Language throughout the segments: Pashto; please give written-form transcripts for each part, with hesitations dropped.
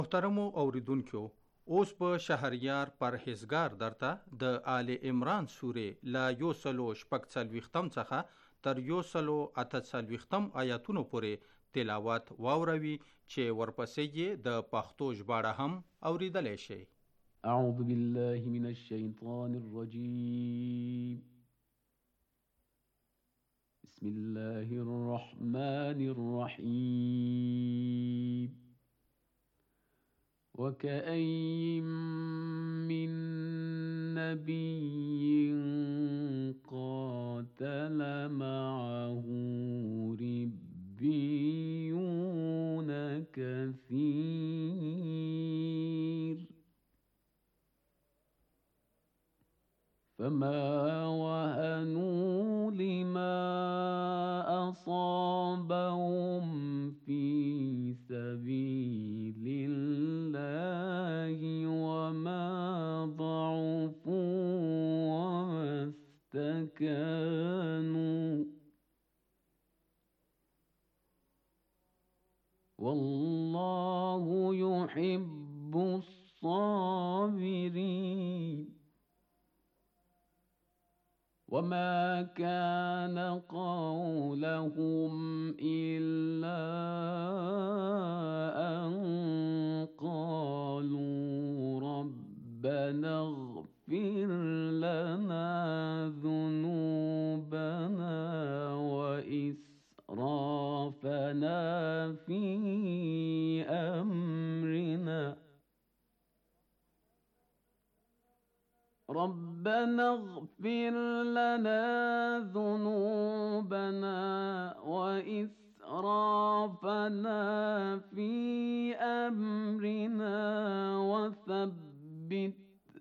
محترمو اوریدونکو، اوس په شهریار پرهیزګار درته د آل عمران سورې له 146 څخه تر 148 آیاتونو پورې تلاوت واوروي چې ورپسې یې د پښتو ژباړه هم اوریدلی شئ. اعوذ بالله من الشیطان الرجیم. بسم الله الرحمن الرحیم. وكأين من نبي قاتل معه ربيون كثير فما وهنوا لما أصابهم في سبيل الله وما ضعفوا وما استكانوا والله يحب الصابرين. وما كان قولهم إلا أن قالوا ربنا اغفر لنا ذنوبنا وإسرافنا في أمرنا ربنا اغفر لنا ذنوبنا وإسرافنا في أمرنا وثبت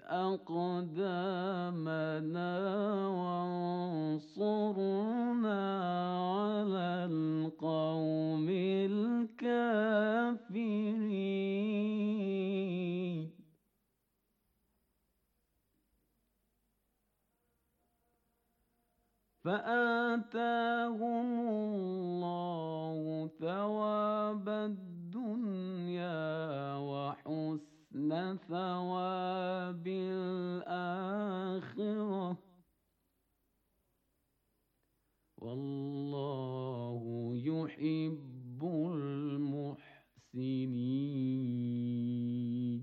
أقدامنا وانصرنا على القوم الكافرين. فآتاهم الله ثواب الدنيا وحسن ثواب الآخرة والله يحب المحسنين.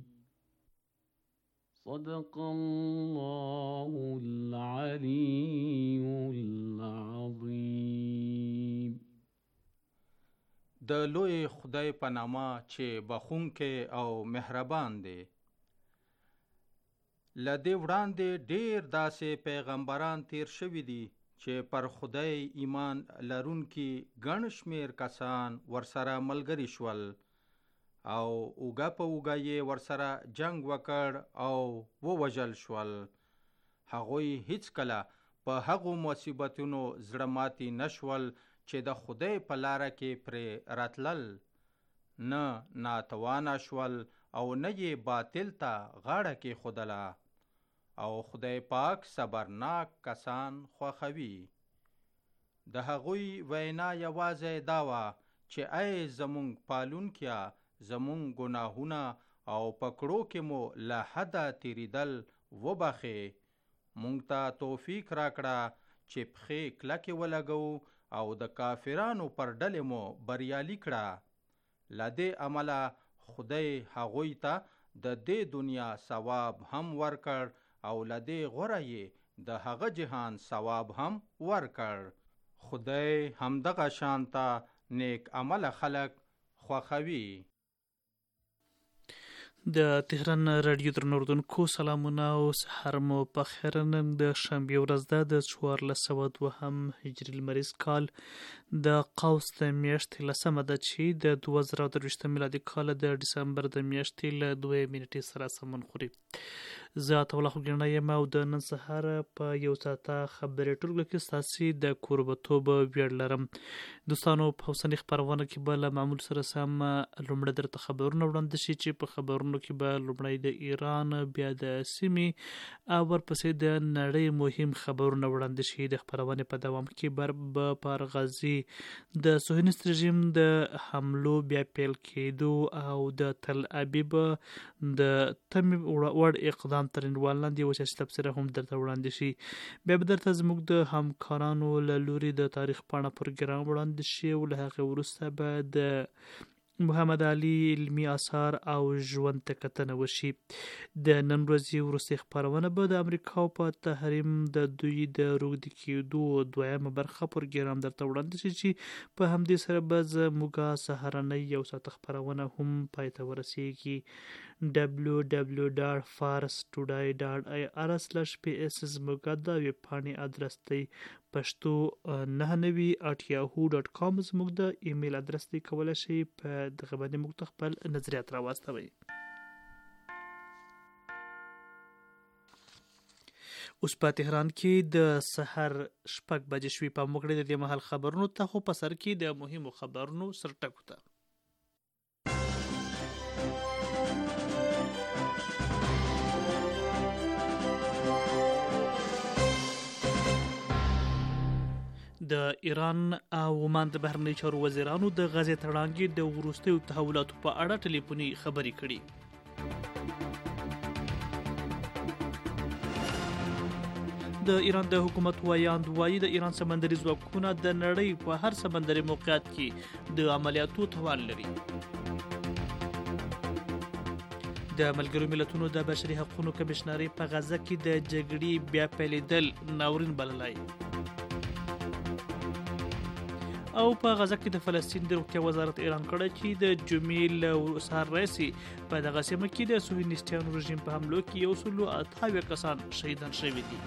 صدق الله العلي العظيم. د لوی خدای په نامه چې بخښونکی او مهربان دی. له دې وړاندې ډېر داسې پیغمبران تیر شوي دي چې پر خدای ایمان لرونکي ګڼ شمېر کسان ورسره ملګري شول او اوږه په اوږه یې ورسره جنگ وکړ او ووژل شول. هغوی هیڅکله په هغو مصیبتونو زړه ماتي نشول چې د خدای په لاره کې پرې راتلل، نه ناتوانه شول او نه یې باطل ته غاړه کېښودله. او خدای پاک صبرناک کسان خوښوي. د هغوی وینا یوازې دا وه چې ای زمونږ پالونکیه، زمونږ ګناهونه او پکړو کې مو له حده تیریدل وبخې. مونږ ته توفیق راکړه چې پښې کلکې ولګو او د کافرانو پر ډلې مو بریالي کړه. له دې عمله خدای هغوی ته د دې دنیا ثواب هم ورکړ او له دې غوره یې د هغه جهان ثواب هم ورکړ. خدای همدغه شانته نیک عمله خلک خوښوي. د تهران رادیو درنو اوریدونکو سلامونه او سهار مو پخیر. نن د شنبې ورځ ده د 1402 هجري لمریز کال د قوس د میاشتې 10 ده چې د 2023 میلادي کال د ډسمبر د میاشتې له 2 نیټې سره سمون خوري. زه عطاالله خوږیاڼی یم او د نن سهار په یو ساعته خبرې ټولګه کې ستاسې د کوربتوب ویاړ لرم. دوستانو په اوسنۍ خپرونه کې به له معمول سره سم لومړی درته خبرونه وړاندې شي چې په خبرونو کې به لومړی د ایران، بیا د سیمې او ورپسې د نړۍ مهم خبرونه وړاندې شي. د خپرونې په دوام کې به پر غزې د صهیونیست رژیم د حملو بیا پیل کېدو او د تل ابیب د تمې وړ اقدام تر عنوان لاندې یو سیاسي تبصره هم درته وړاندې شي. بیا به درته زموږ د همکارانو له لوري د تاریخ پاڼه پروګرام وړاندې شي او له هغې وروسته به د محمد علي علمي آثار او ژوند ته کتنه وشي. د نن ورځې وروستۍ خپرونه به د امریکا په تحریم د دوی د روږدي کېدو دویمه برخه پروګرام درته وړاندې شي چې په همدې سره به زموږ سهارنۍ یو ساعته خپرونه هم پای ته ورسیږي. www.farstoday.ir/ps زموږ د ویب پاڼې ادرس دی. پښتو 99@yahoo.com زموږ د ایمیل ادرس دی. کولی شئ په دغه باندې موږ ته خپل نظریات راواستوئ. اوس په تهران کې د سحر 6 بجې شوي. په موږ د دې مهال خبرونو ته خو په سر کې د مهمو خبرونو سرټکو ته. د ایران او عمان د بهرنی چارو وزیرانو د غزې تړانګې د وروستیو تحولاتو په اړه ټلیفوني خبرې کړي. د ایران د حکومت وایاند وایي د ایران سمندري ځواکونه د نړۍ په هر سمندري موقعیت کې د عملیاتو توان لري. د ملګرو ملتونو د بشري حقوقو کمیشنري په غزه کې د جګړې بیا پیلېدل ناورین بللی. او په غزه کې د فلسطین د روغتیا وزارت اعلان کړی چې د جمعې له سهار راهیسې په دغه سیمه کې د صهیونیستانو رژیم په حملو کې 128 کسان شهیدان شوي دي.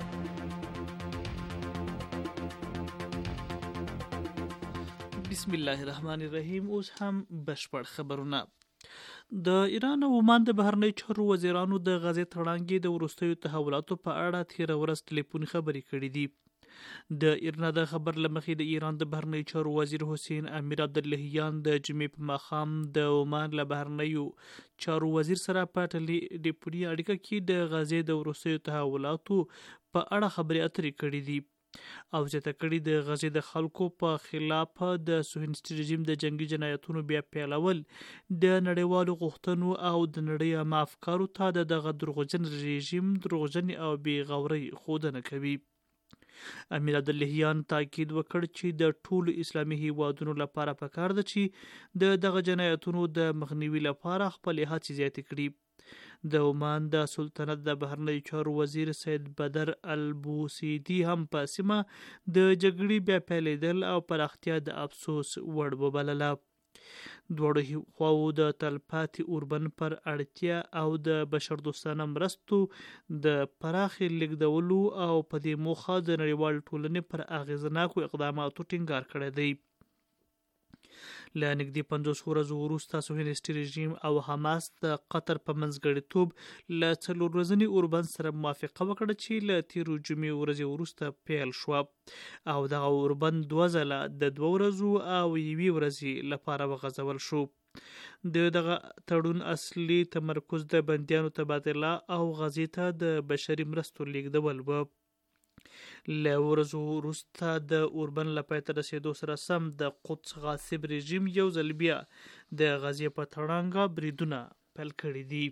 بسم الله الرحمن الرحیم. اوس هم بشپړ خبرونه. د ایران او عمان د بهرنی چارو وزیرانو د غزې تړانګې د وروستیو تحولاتو په اړه تېره ورځ ټلیفوني خبرې کړې دي. د ایرنا د خبر لمخې د ایران د بهرنی چارو وزیر حسین امیر عبداللهیان د جمعې په ماښام د عمان له بهرنیو چارو وزیر سره په ټلیفوني اړیکه کې د غزې د وروستیو تحولاتو په اړه خبرې اترې کړې دي او زیاته کړي د غزې د خلکو په خلاف د صهیونیستي رژیم د جنگي جنایتونو بیا پیلول د نړیوالو غوښتنو او د نړۍ عامه افکارو ته د دغه دروغجن رژیم دروغجن او بې غورۍ ښودنه کوي. امیر عبداللهیان تاکید وکړ چې د ټولو اسلامي هیوادونو لپاره پکار ده چې د دغه جنایتونو د مخنیوي لپاره خپلې هڅې زیاتې کړي. د عمان د سلطنت د بهرنی چارو وزیر سید بدر البوسیدي هم په سیمه د جګړې بیا پیلېدل او پراختیا د افسوس وړ وبلله. دواړو خواو د تلپاتې اوربند پر اړتیا او د بشردوستانه مرستو د پراخې لیږدولو او په دې موخه د نړیوال ټولنې پر اغیزناکو اقداماتو ټینګار کړی دی. له نږدې 50 ورځو وروسته صهیونیستي رژیم او حماس د قطر په منځګړیتوب له 4 ورځني اوربند سره موافقه وکړه چې له تیرو جمعې ورځې وروسته پیل شوه او دغه اوربند 2 ځله د 2 ورځو او 1 ورځې لپاره وغځول شو. دغه تړون اصلي تمرکز د بندیانو تبادله او غزې ته د بشري مرستو لیږدول و. له ورځو وروسته د اوربند له پای ته رسېدو سره سم د قدس غاصب رژیم یو ځل بیا د غزې په تړانګه بریدونه پیل کړي دي.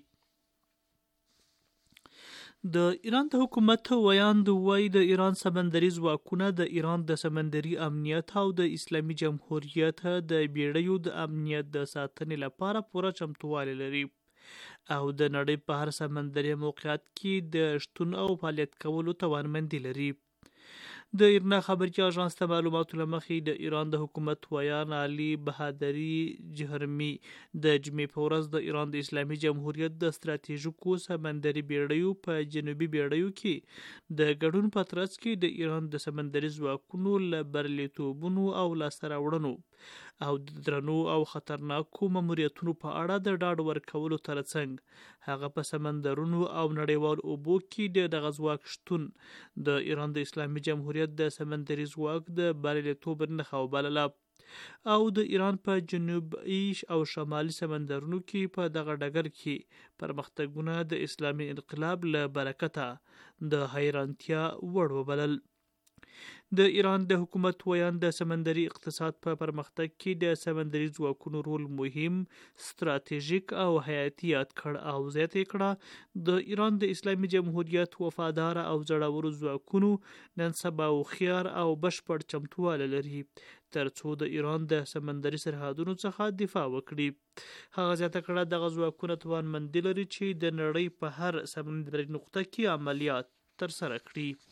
د ایران د حکومت وایاند وایي د ایران سمندري ځواکونه د ایران د سمندري امنیت او د اسلامي جمهوریت د بیړیو د امنیت د ساتنې لپاره پوره چمتووالی لري او د نړۍ په هر سمندري موقعیت کې د شتون او فعالیت کولو توانمندي لري. د ایرنا خبري اژانس ته معلوماتو لمخې د ایران د حکومت ویان علي بهادري جهرمي د جمعې په ورځ د ایران د اسلامي جمهوریت د ستراتیژیکو سمندري بیړیو په جنوبي بیړیو کې د ګډون په ترڅ کې د ایران د سمندري ځواکونو له بریالیتوبونو او لاسته راوړنو او د درنو او خطرناکو ماموریتونو په اړه د ډاډ ورکولو ترڅنګ هغه په سمندرونو او نړیوال اوبو کې د ځواک شتون د ایران د اسلامي جمهوریت د سمندري ځواک د بریالیتوب نښه وبلله او د ایران په جنوبي او شمالي سمندرونو کې په دغه ډګر کې پرمختګونه د اسلامي انقلاب له برکته د حیرانتیا وړ وبلل. د ایران د حکومت ویان د سمندري اقتصاد په پرمختګ کې د سمندري ځواکونو رول مهم، ستراتیژیک او حیاتي یاد کړ او زیاته کړه د ایران د اسلامي جمهوریت وفادار او زړور ځواکونو نن سبا هوښیار او بشپړ چمتواله لري ترڅو د ایران د سمندري سرحدونو څخه دفاع وکړي. هغه زیاته کړه دغه ځواکونه توانمندي لري چې د نړۍ په هر سمندري نقطه کې عملیات ترسره کړي.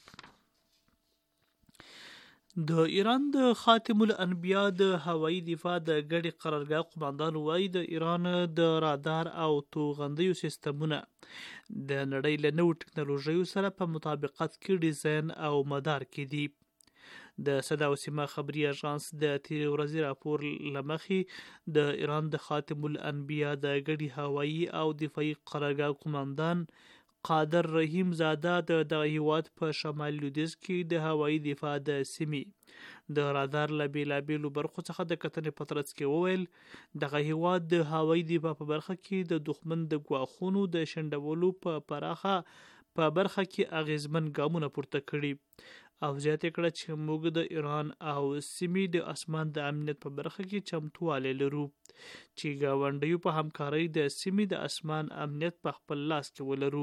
د ایران د خاتم الانبیا د هوایي دفاع د ګډې قرارګاه قماندان وایي د ایران د رادار او توغندیو سیستمونه د نړۍ له نوو ټکنالوژیو سره په مطابقت کې ډیزاین او مدار کې دي. د صدا او سیما خبري اژانس د تیرې ورځې راپور لمخې د ایران د خاتم الانبیا د ګډې هوایي او دفاعي قرارګاه قماندان قادر رحیم زاده د دغه هیواد په شمال لویدیځ کې د هوایي دفاع د سیمې د رادار له بېلابېلو برخو څخه د کتنې په ترڅ کې وویل دغه هیواد د هوایي دفاع په برخه کې د دښمن د ګواښونو د شنډولو په برخه کې اغیزمن ګامونه پورته کړي او زیاته کړه چې موږ د ایران او سیمې د اسمان د امنیت په برخه کې چمتوالی لرو چې ګاونډیو په همکارۍ د سیمې د اسمان امنیت په خپل لاس کې ولرو.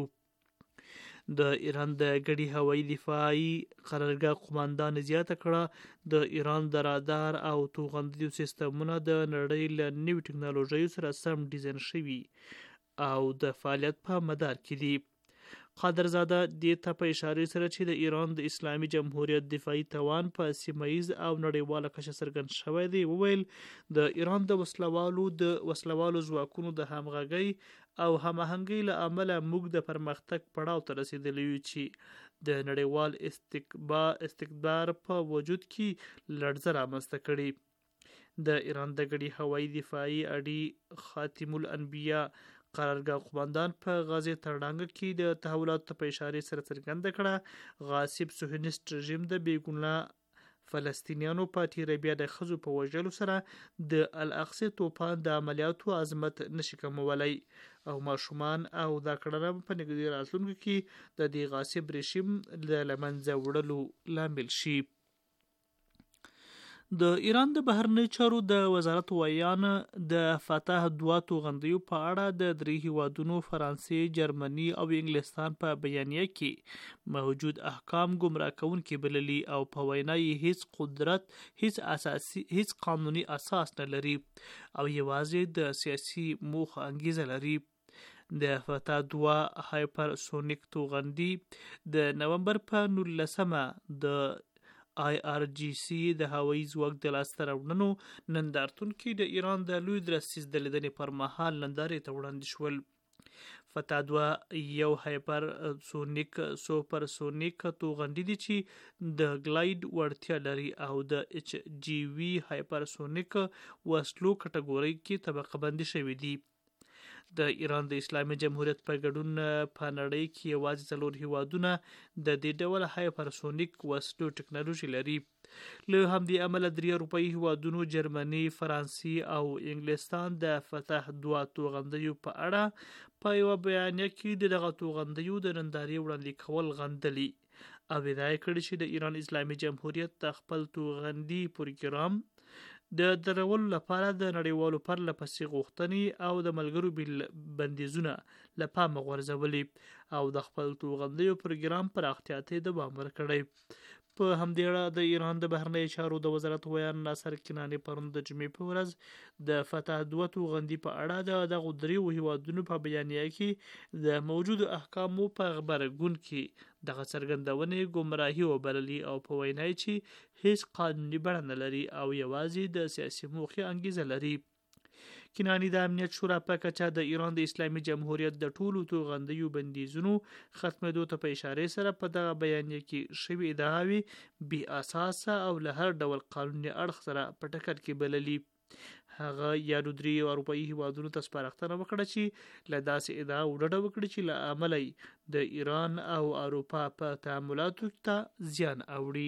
د ایران د ګډې هوایي دفاعي قرارګاه قماندان زیاته کړه د ایران د رادار او توغندیو سیستمونه د نړۍ له نوې ټکنالوژیو سره سم ډیزاین شوي او د فعالیت په مدار کې دي. قادرزاده دې ته په اشاره سره چې د ایران د اسلامي جمهوریت دفاعي توان په سیمه ییز او نړیواله کچه څرګند شوی دی وویل د ایران د وسلوالو ځواکونو د همغږۍ او هماهنګۍ له امله موږ د پرمختګ پړاو ته رسیدلی یو چې د نړیوال استکبار په وجود کې لړزه رامنځته کړي. د ایران د ګډې هوایي دفاعي اډې خاتم الانبیا قرارګاه قماندان په غزې تړانګه کې د تحولاتو په اشاره سره څرګنده کړه غاصب صهیونیست رژیم د بېګناه فلسطینیانو په تیره بیا د ښځو په وژلو سره د الاقصی توپان د عملیاتو عظمت نشي کمولی او ماشومان او دا کړنه په نږدې راتلونکو کې د دې غاصب رژیم له منځه وړلو لامل شي. د ایران د بهرنی چارو د وزارت ویان د فتح دوه توغندیو په اړه د درې هیوادونو فرانسې، جرمني او انګلستان په بیانیه کې موجود احکام ګمراه کوونکي بللي او په وینا یې هیڅ قدرت هیڅ قانوني اساس نه لري او یوازې د سیاسي موخه انګیزه لري. د فتح دوه هایپرسونیک توغندي د نومبر په 19 د IRGC د هوایي ځواک د لاسته راوړنو نندارتون کې د ایران د لوی درستیز د لیدنې پر مهال نندارې ته وړاندې شول. فتح دوه یو سوپرسونیک توغندي دي چې د ګلاید وړتیا لري او د HGV هایپرسونیک وسلو کټګورۍ کې طبقه بندي شوي دي. د ایران د اسلامي جمهوریت په ګډون په نړۍ کې یوازې 4 هیوادونه د دې ډول هایپرسونیک وسلو ټکنالوژي لري. له همدې امله 3 اروپایي هیوادونو جرمني، فرانسې او انګلستان د فتح دوه توغندیو په اړه په یوه بیانیه کې دغه توغندیو د نندارې وړاندې کول غندلي او ادعا کړې چې د ایران اسلامي جمهوریت د خپل توغندي پروګرام د درولو لپاره د نړیوالو پرله پسې غوښتنې او د ملګرو بندیزونه له پامه غورځولي او د خپل توغندیو پروګرام پراختیا ته دوام ورکړی. په همدې اړه د ایران د بهرنیو چارو د وزارت ویان ناصر کناني پرون د جمعې په ورځ د فتح دوه توغندي په اړه دغه دریو هیوادونو په بیانیه کې د موجودو احکامو په خبرګون کې دغه څرګندونې ګمراهي وبللي او په وینا چې هیڅ قانوني بڼه نه لري او یوازې د سیاسي موخې انګیزه لري. کنانی د امنیت شورا په کچه د ایران د اسلامي جمهوریت د ټولو توغندیو بندیزونو ختمېدو ته په اشاره سره په دغه بیانیه کې شوي ادعاوې بې اساسه او له هر ډول قانوني اړخ سره په ټکر کې بللي. هغه یادو درې اروپایي هیوادونو ته سپارښتنه وکړه چې له داسې ادعاو ډډه وکړي چې له امله د ایران او اروپا په تعاملاتو ته زیان اوړي.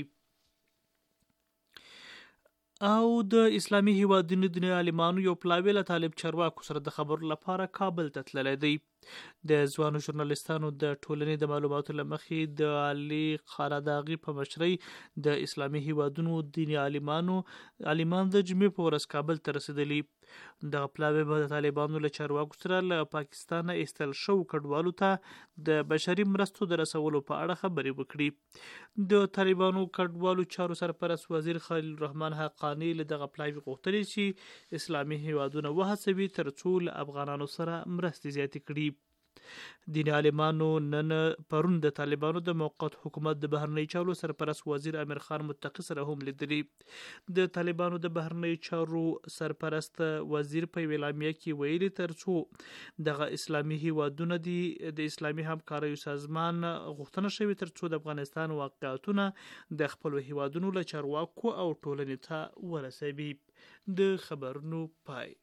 او د اسلامي هیوادونو د عالمانو یو پلاوی له طالب چارواکو سره د خبرو لپاره کابل ته تللی دی. د ځوانو ژورنالیستانو د ټولنې د معلوماتو له مخې د علي قراداغي په مشرۍ د اسلامي هیوادونو دیني عالمان د جمعې په ورځ کابل ته رسیدلي. دغه پلاوی به د طالبانو له چارواکو سره له پاکستان ایستل شوو کډوالو ته د بشري مرستو د رسولو په اړه خبرې وکړي. د طالبانو کډوالو چارو سرپرست وزیر خلیل الرحمن حقانی له دغه پلاوی غوښتلي چې اسلامي هیوادونه وهڅوي ترڅو له افغانانو سره مرستې زیاتې کړي. دیني عالمانو نن پرون د طالبانو د موقت حکومت د بهرنیو چارو سرپرست وزیر امیر خان متقی سره هم لیدلي. د طالبانو د بهرنیو چارو سرپرست وزیر په اعلامیه کې ویلي ترڅو دغه اسلامي هیوادونه د اسلامي همکاریو سازمان غوښتنه شوې ترڅو د افغانستان واقعیتونه د خپل هیوادونو له چارواکو او ټولنې ته ورسوي. د خبرونو پای.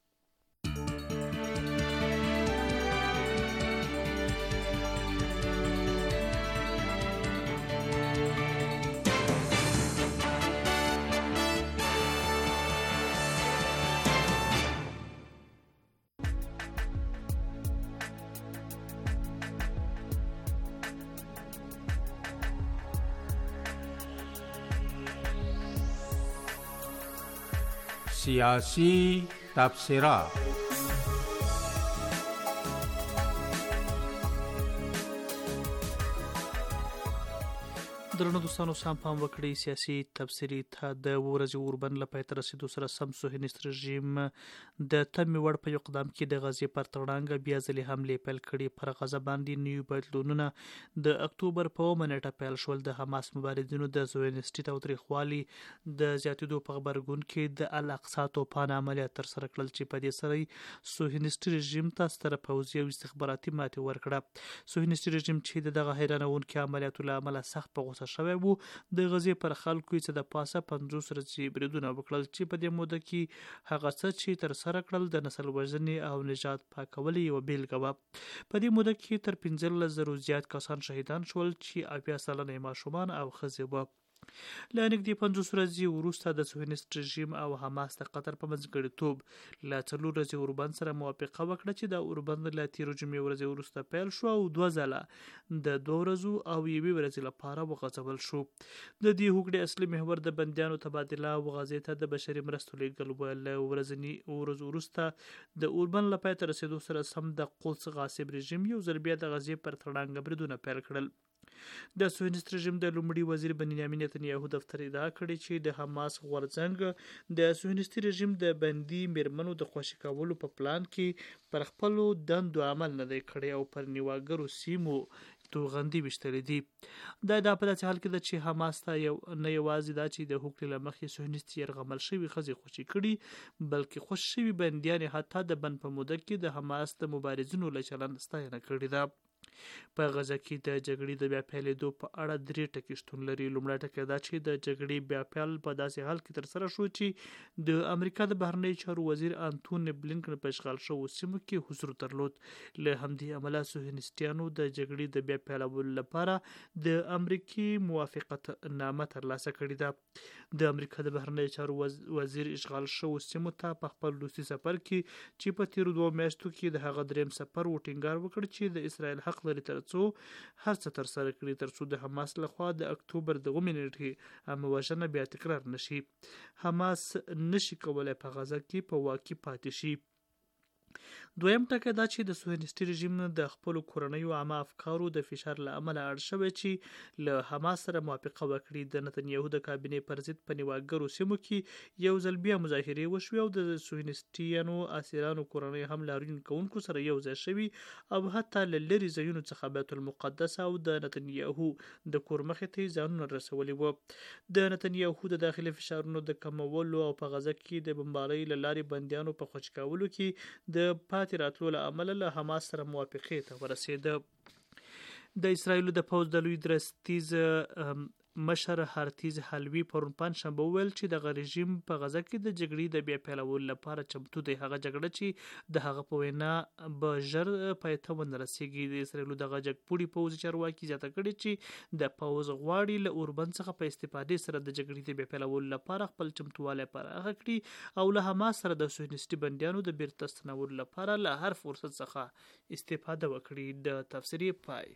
سیاسی تبصره. درنو دوستانو سم پام وکړئ. سیاسي تبصرې ته د ورځې اوربند له پای ته رسېدو سره سم صهیونیست رژیم د تمې وړ په یو اقدام کې د غزې پر تړانګه بیا ځلې حملې پیل کړي. پر غزه باندې نوي بدلونونه د اکتوبر په 9 نیټه پیل شول. د حماس مبارزینو د صهیونیستي تاوتریخوالي د زیاتېدو په غبرګون کې د الاقصی توپان عملیات ترسره کړل چې په دې سره صهیونیستي رژیم ته ستره پوځي او استخباراتي ماتې ورکړه. صهیونیستي رژیم چې دغه حیرانوونکي عملیاتو له امله سخت په غوسه شوی وو، د غزې پر خلکو یې څه د پاسه 50 ورځې بریدونه وکړل چې په دې موده کې هغه څه چې ترسره کړل د نسل وژنې او نژاد پاکولو یوه بیلګه وه. په دې موده کې تر 15,000 زیات کسان شهیدان شول چې 80 سلنه یې ماشومان او ښځې وه. له نږدې 50 ورځې وروسته د صهیونیست رژیم او حماس د قطر په منځګړیتوب له 4 ورځې اوربند سره موافقه وکړه چې د اوربند له تیرو جمعې ورځې وروسته پیل شو او 2 ځله د 2 ورځو او 1 ورځې لپاره وغځول شو. د دې هوکړې اصلي محور د بندیانو تبادله او غزې ته د بشري مرستو لیږل و. له ورځو وروسته د اوربند له پای ته رسېدو سره سم د قدس غاصب رژیم یو ځل بیا د غزې پر تړانګه بریدونه پیل کړل. د صهیونیست رژیم د لومړي وزیر بنیامین نتنیاهو دفتر ادعا کړې چې د حماس غورځنګ د صهیونیستي رژیم د بندي میرمنو د خوشي کولو په پلان کې پر خپلو دندو عمل نه دی کړی او پر نیواګرو سیمو توغندي ویشتلې دي. دا په داسې حال کې ده چې حماس ته نه یوازې دا چې د هوکړې له مخې صهیونیستي یرغمل شوي ښځې خوشي کړي، بلکې خوشي شوي بندیانې حتی د بند په موده کې د حماس د مبارزینو له چلند ستاینه کړې ده. په غزه کې د جګړې د بیا پیلېدو په اړه 3 ټکي شتون لري. لومړی ټکی دا چې د جګړې بیا پیل په داسې حال کې ترسره شو چې د امریکا د بهرنیو چارو وزیر انتوني بلینکن په اشغال شوو سیمو کې حضور درلود. له همدې امله صهیونیستانو د جګړې د بیا پیلولو لپاره د امریکای موافقت نامه ترلاسه کړې ده. د امریکا د بهرنیو چارو وزیر اشغال شوو سیمو ته په خپل روسي سفر کې چې په تیرو 2 میاشتو کې د هغه دریم سفر و ټینګار وکړ چې د اسرائیل حق لري ترڅو هر څه ترسره کړي ترڅو د حماس لخوا د اکتوبر د 9 نیټې وژنه بیا تکرار نشي. حماس نشي کولای په غزه کې په واقع پاتې شي. دویم ټکی دا چې د صهیونیستي رژیم د خپلو کورنیو عامه افکارو د فشار له امله اړ شوی چې له حماس سره موافقه وکړي. د نتنیاهو د کابینې پر ضد په نیواګرو سیمو کې یو ځل بیا مظاهرې وشوې او د صهیونیستیانو اسیرانو کورنۍ هم لاریون کوونکو سره یو ځای شوي او حتی له لرې ځایونو څخه بیت المقدس او د نتنیاهو د کور مخې ته ځانونه رسولي وو. د نتنیاهو د داخلي فشارونو د کمولو او په غزه کې د بمبارۍ له لارې بندیانو په خوشي کولو کې د پاتې راتلو له امله له حماس سره موافقې ته ورسېده. د اسرایلو د پوځ د لوی درستیز مشر هارتیز حلوي پرون پنجشنبه وویل چې دغه رژیم په غزه کې د جګړې د بیا پیلولو لپاره چمتو دی. هغه جګړه چې د هغه په وینا به ژر پای ته ونه رسېږي. د اسرایلو دغه جګپوړي پوځي چارواکي زیاته کړې چې د پوځ غواړي له اوربند څخه په استفادې سره د جګړې د بیا پیلولو لپاره خپل چمتووالی پراخه کړي او له حماس سره د صهیونیستي بندیانو د بیرته ستنولو لپاره له هر فرصت څخه استفاده وکړي. د تفسیری پای.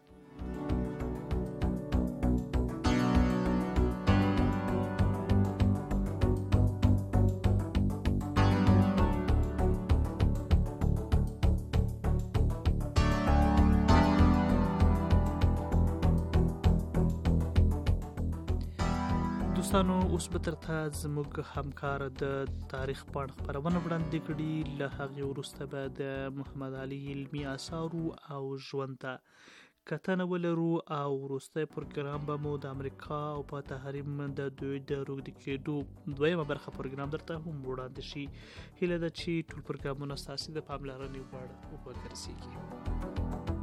دوستانو اوس به ترته زموږ همکار د تاریخ پاڼ خپرونه وړاندې کړي. له هغې وروسته به د محمد علي علمي اثارو او ژوند ته کتنه ولرو او وروستی پروګرام به مو د امریکا او په تحریم د دوی د روږدي کېدو دویمه برخه پروګرام درته هم وړاندې شي. هیله ده چې ټول پروګرامونه ستاسې د پاملرنې وړ وګرځېږي.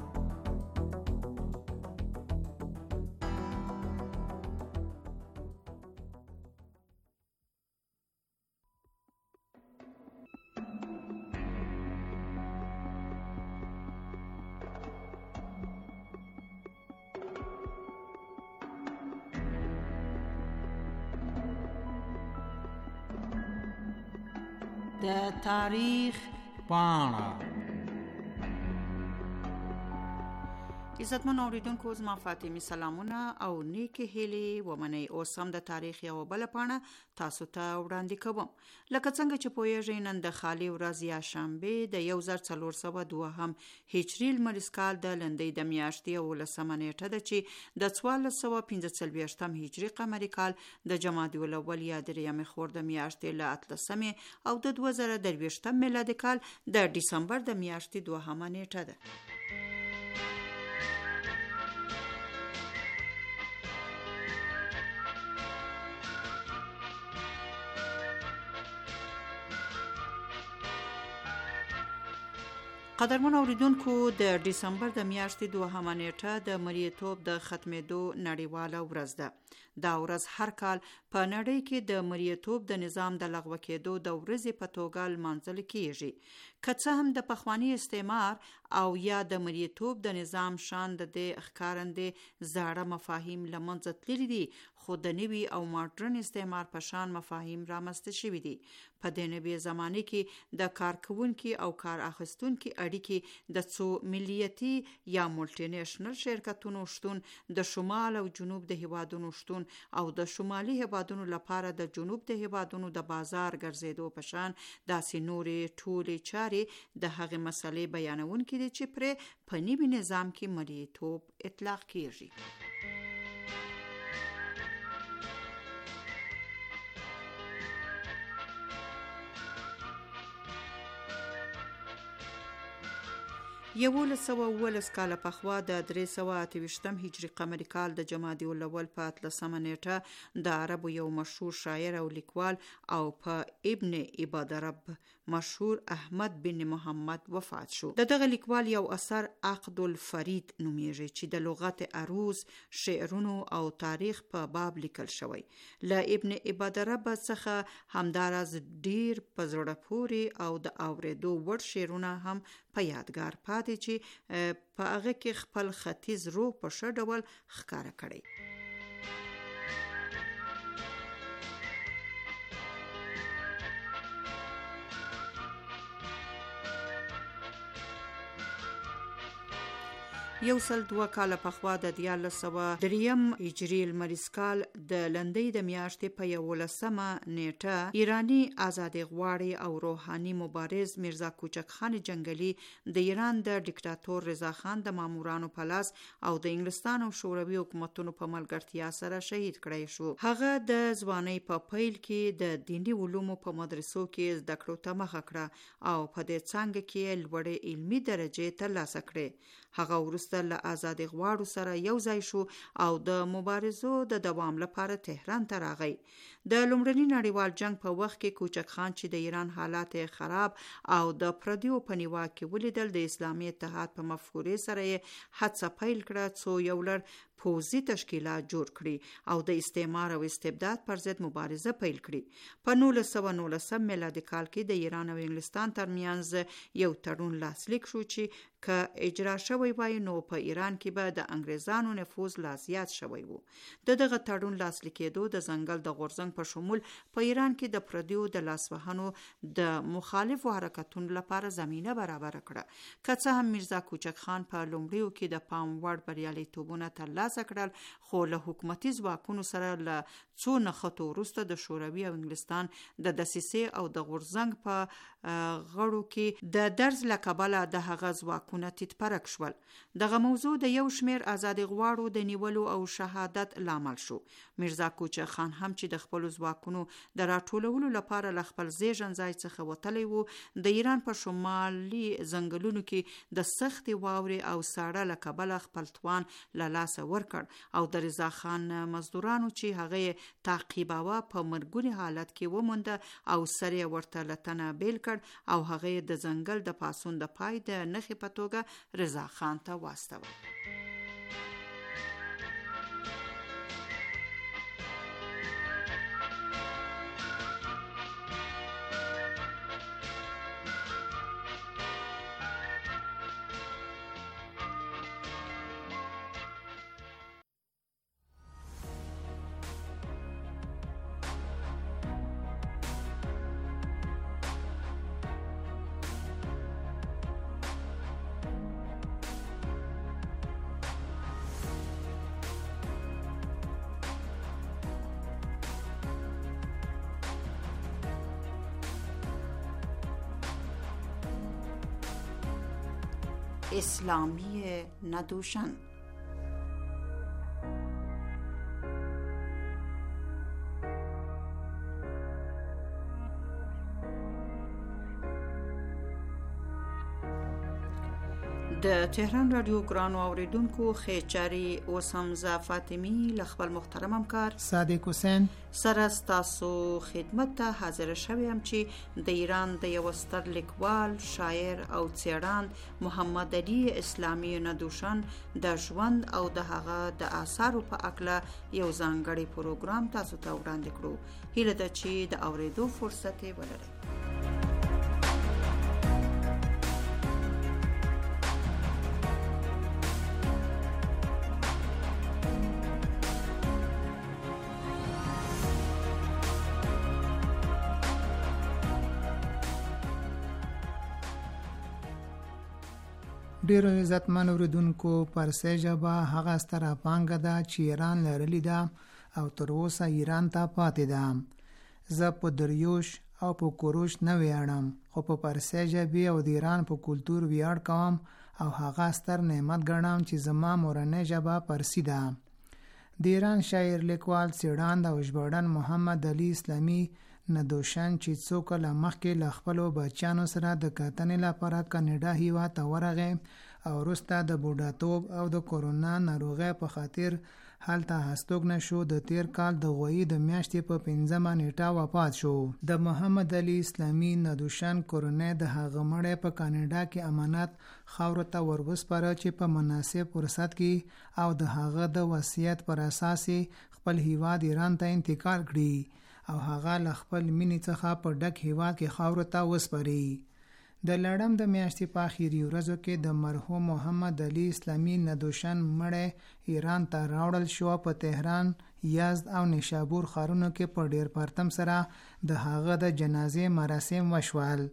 د تاریخ پاڼه. عزتمن اوریدونکو، زما فاطمه سلامونه او نیکی هیلې ومنئ. اوس هم د تاریخ یو بل پاڼه تاسو ته وړاندې کوم. لکه څنګه چې پوهیږئ، نن د خالی ورځ یا شنبه د 1402 هجري لمریز کال د لندۍ د میاشتې 18 نیټه ده چې د 1445 هجري قمري کال د جمادی الاول یا درېیمې خورده میاشتې له 13 او د 2023 میلادي کال د دسمبر د میاشتې 2 نیټه ده. قدرمن اوریدونکو، د دسمبر د میاشتې 2 نیټه د مریتوب د ختمېدو نړیواله ورځ ده. دا ورځ هر کال په نړۍ کې د مریتوب د نظام د لغوه کېدو د ورځې په توګه لمانځل کیږي. که څه هم د پخوانی استعمار او یا د مریتوب د نظام شان د ښکارندې زاړه مفاهیم له منځه تللي دي، خو د نوي او ماډرن استعمار په شان مفاهیم رامنځته شوي دي. په دې نوي زمانه کې د کارکوونکي او کار اخیستونکي اړیکې د څو ملیتي یا ملټي نېشنل شرکتونو شتون، د شمال او جنوب د هیوادونو شتون او د شمالي هیوادونو لپاره د جنوب د هیوادونو د بازار ګرځېدو په شان داسې نورې ټولې چارې د هغې مسلې بیانونکي دي چې پرې په نوي نظام کې مریتوب اطلاق کیږي. یولس سوه اوولس کاله پخوا د 328 هجري قمري کال د جمادی الاول په 13 نیټه د عربو یو مشهور شاعر او لیکوال او په ابن عبادرب مشهور احمد بن محمد وفات شو. دغه لیکوال یو اثر عقد الفرید نومیږي چې د لغت عروض، شعرونو او تاریخ په باب لیکل شوی. له ابن عبادرب څخه همداراز ډیر په زړه پورې او د اوریدو وړ شعرونه هم په یادګار پاتې چې په هغه کې خپل ختیځ روح په ښه ډول ښکاره کړی. 102 کال پخوا د 1903 هجری لمریز کال د لندۍ د میاشتې په 11مه نیټه ایرانی آزادي غواړي او روحاني مبارز میرزا کوچک خان جنگلی د ایران د ډیکټاتور رضا خان د مامورانو په لاس او د انګلستان او شوروي حکومتونو په ملګرتیا سره شهید کړی شو. هغه د ځوانۍ په پیل کې د دینی علومو په مدرسو کې زده کړو ته مخه کړه او په دې څانګه کې لوړې علمي درجې ترلاسه کړې. هغه وروسته له آزادي غواړو سره یو ځای شو او د مبارزو د دوام لپاره تهران ته راغی. د لومړني نړیوال جنگ په وخت کې کوچک خان چې د ایران حالات خراب او د پردیو په نیوا کې ولیدل، د اسلامي اتحاد په مفکورې سره یې هڅه پیل کړه څو یو لړ پوځي تشکیلات جوړ کړي او د استعمار او استبداد پر ضد مبارزه پیل کړي. په 1919 میلادي کال کې د ایران او انګلستان ترمنځ یو تړون لاسلیک شو چې که اجرا شوی وای نو په ایران کې به د انګریزانو نفوذ لا زیات شوی وو. دغه تړون لاسلیکېدو د ځنګل د غورځنګ په شمول په ایران کې د پردیو د لاسوهنو د مخالفو حرکتونو لپاره زمینه برابر کړه. که څه هم میرزا کوچک خان په لومړیو کې د پام وړ بریالیتوبونه ترلاسه کړل، خو له حکومتي ځواکونو سره له څو نښتو وروسته د شوروي او انګلستان د دسیسې او د غورځنګ په غړو کې د درز له کبله د هغه ځواکونه تیتپرک شول. دغه موضوع د یو شمیر آزادي غواړو د نیولو او شهادت لامل شو. میرزا کوچک خان هم چې د خپل ځواکونو د راټولولو لپاره له خپل زیږن ځای څخه وتلی وو، د ایران په شمالي ځنګلونو کې د سختې واورې او ساړه له کبله خپل توان له لاسه ورکړ او د رضا خان مزدورانو چې هغه تعقیباوه په مرګوني حالت کې ومونده او سر یې ورته له تنه بیل کړ او هغه د ځنګل د پاسون د پای د نښې په توګه رضا خان ته واستوه. اسلامی ندوشن. د تهران رادیو ګرانو اوریدونکو خیچاری اوسم ز فاطمی لخبل محترم همکار صادق حسین سره تاسو خدمت ته حاضر شوم چې د ایران د یو ستر لیکوال، شاعر او څېړن محمد علي اسلامي ندوشن د ژوند او د هغه د آثارو په اړه یو ځانګړی پروګرام تاسو ته وړاندې کړو. هیله ده چې د اوریدو فرصت ولرئ. ډیرو عزتمن اوریدونکو، پارسي ژبه هغه ستره پانګه ده چې ایران لرلی ده او تر اوسه ایران ته پاتې ده. زه په دریوش او په کوروش نه ویاړم، خو په پارسي ژبې او د ایران په کلتور ویاړ کوم او هغه ستر نعمت ګڼم چې زما مورنۍ ژبه پارسي ده. د ایران شاعر، لیکوال، څېړن او ژباړن محمد علي اسلامي ندوشن چې څو کاله مخکې له خپلو بچیانو سره د کتنې لپاره کاناډا هیواد ته ورغی او وروسته د بوډاتوب او د کورونا ناروغۍ په خاطر هلته هستوګنه شو، د تیر کال د غویي د میاشتې په 5مه نیټه وفات شو. د محمد علي اسلامي ندوشن کورنۍ د هغه مړی په کاناډا کې امانت خاورو ته وروسپاره چې په مناسب فرصت کې او د هغه د وصیت پر اساس خپل هیواد ایران ته انتقال کړي او هغه له خپل مینې څخه په ډک هیواد کې خاورو ته وسپاري. د لړم د میاشتې په اخیری ورځو کې د مرحوم محمد علي اسلامي ندوشن مړی ایران ته راوړل شو. په تهران، یزد او نیشابور ښارونو کې په ډیر پرتم سره د هغه د جنازې مراسم وشول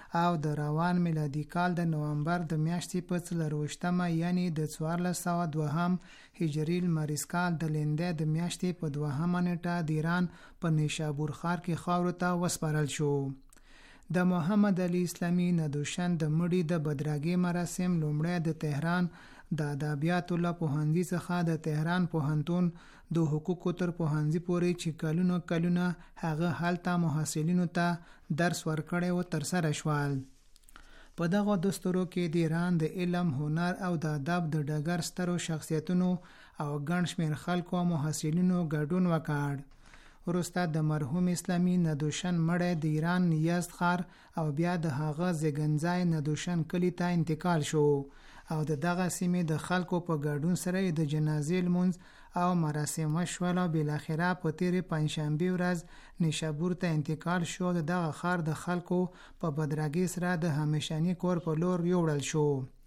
او د روان میلادي کال د نومبر د میاشتې په 24مه یعنی د 1402 هجری لمریز کال د لینده د میاشتې په 2مه نیټه د ایران په نیشابور ښار کې خاورو ته وسپارل شو. د محمد علي اسلامي ندوشن د مړي د بدرګي مراسم لومړی د تهران د ادبیاتو له پوهنځي څخه د تهران پوهنتون د حقوقو تر پوهنځي پورې چې کلونه هغه هلته محصلینو ته درس ورکړی و ترسره شول. په دغه دستورو کې د ایران د علم، هنر او د ادب د ډګر سترو شخصیتونو او ګڼ شمېر خلکو او محصلینو ګډون وکړ. وروسته د مرحوم اسلامي ندوشن مړی د ایران یزد ښار او بیا د هغه زیږنځای ندوشن کلي ته انتقال شو او د دغه سیمې د خلکو په ګډون سره د جنازې لمونځ او مراسم وشول او بالاخره په تیرې پنجشنبې ورځ نیشابور ته انتقال شو. د دغه ښار د خلکو په بدرګۍ سره د همیشني کور په لور یوړل شو.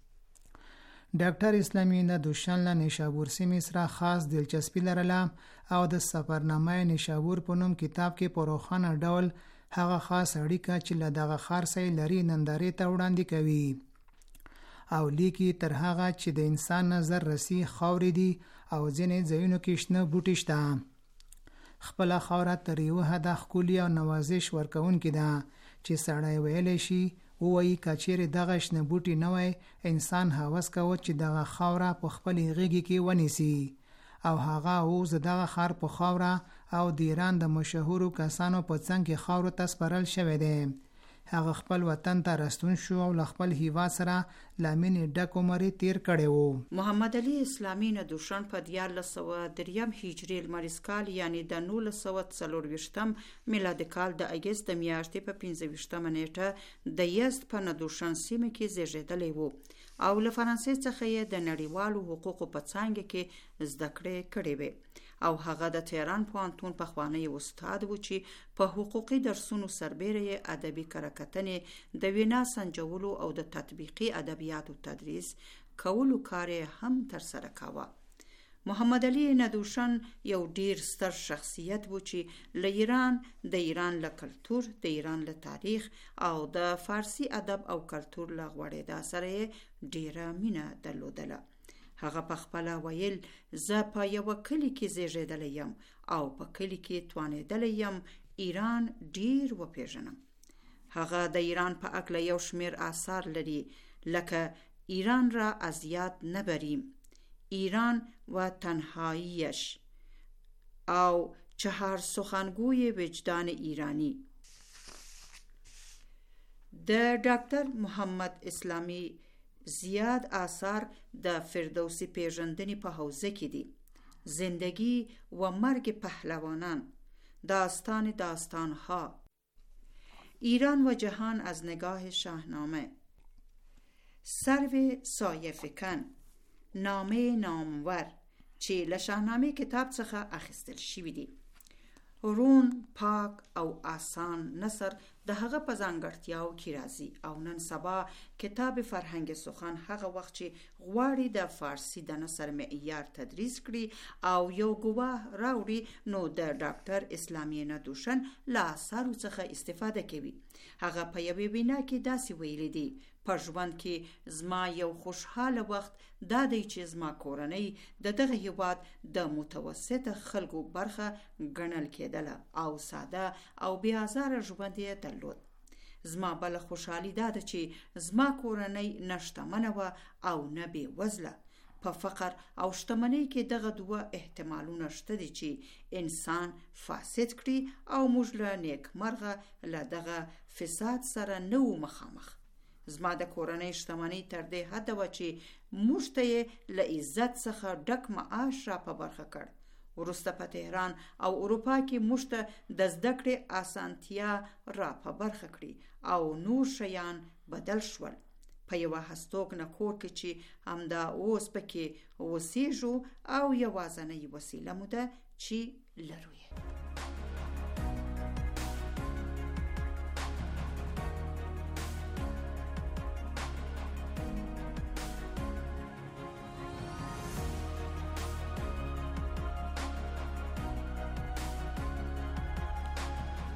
ډاکټر اسلامي ندوشن له نیشابور سیمې سره خاص دلچسپي لرله او د سفرنامه نیشابور په نوم کتاب کې په روښانه ډول هغه خاص اړیکه چې له دغه ښار سره لري نندارې ته وړاندې کوي او لیکي تر هغه چې د انسان نظر رسی خاورې دي او ځینې ځایونو کې شنه بوټي شته. خپله خاوره تر یوه حده ښکلي او نوازش ورکوونکې ده چې سړی ویلی شي ووایي که چیرې دغه شنه بوټي نه وای انسان هوس کوه چې دغه خاوره په خپلې غېږې کې ونیسي او هغه اوس دغه ښار په خاوره او د ایران د مشهورو کسانو په څنګ کې خاورو ته سپارل شوی دی. هغه خپل وطن ته راستون شو او له خپل هیواد سره له مینې ډک عمر تیر کړی و. محمد علي اسلامي ندوشن په 1403 هجري لمریز کال یعنی د 1940 میلادي کال د اګست د میاشتې په 15مه نیټه د یزد په ندوشن سیمه کې زیږیدلی و او له فرانسې څخه یې د نړیوالو حقوقو په څانګه کې زده کړې کړې وې او هغه د تهران پوهنتون پخوانی استاد و چې په حقوقي درسونو سربیره یې ادبي کره-کتنې د وینا سنجولو او د تطبیقي ادبیاتو تدریس کولو کار هم ترسره کاوه. محمد علي ندوشن یو ډیر ستر شخصیت و چې له ایران، د ایران له کلتور، د ایران له تاریخ او د فارسی ادب او کلتور له غوړېدا سره ډیره مینه درلودله. هغه په خپل ویل زه په یو کلی کې زیږیدلی یم او په کلی کې توانېدلی یم ایران ډیر وپیژنم. هغه د ایران په اړه یو شمیر آثار لري لکه ایران را از یاد نبریم، ایران و تنهاییش او 4 سخنگوی وجدان ایرانی. د ډاکټر محمد اسلامي زیاد آثار د فردوسی پیژندنې په حوزه کې دي. زندگی و مرگ پهلوانان، داستانها، ایران و جهان از نگاه شاهنامه، سرو سایه فکن، نامه نامور چې له شاهنامه کتاب څخه اخیستل شوی دی. رون، پاک او آسان نثر د هغه په ځانګړتیاو کې راځي او نن سبا کتاب فرهنګ سخن هغه وخت چې غواړي د فارسی د نثر معیار تدریس کړي او یو ګواه راوړي نو د ډاکټر اسلامي ندوشن له آثارو څخه استفاده کوي. هغه په یوې وینا کې داسې ویلي دی: په ژوند کې زما یو خوشحاله وخت دا دی چې زما کورنۍ د دغه هیواد د متوسط خلکو برخه ګڼل کېدله او ساده او بې آزاره ژوند یې درلود. زما بله خوشحالي دا ده چې زما کورنۍ نه شتمنه وه او نه بې وزله. په فقر او شتمنۍ کې دغه دوه احتمالونه شته دي چې انسان فاسد کړي او موږ له نیکمرغه له دغه فساد سره نه وو مخامخ. زما د کورنۍ شتمنۍ تر دې حده وه چې موږ ته یې له عزت څخه ډک معاش را په برخه کړ. وروسته په تهران او اروپا کې موږ ته د زده کړې اسانتیا را په برخه کړي او نور شیان بدل شول. په یوه هستوګنه کور کې چې همدا اوس پکې اوسېږو او یوازینۍ وسیله مو ده چې لرو یې.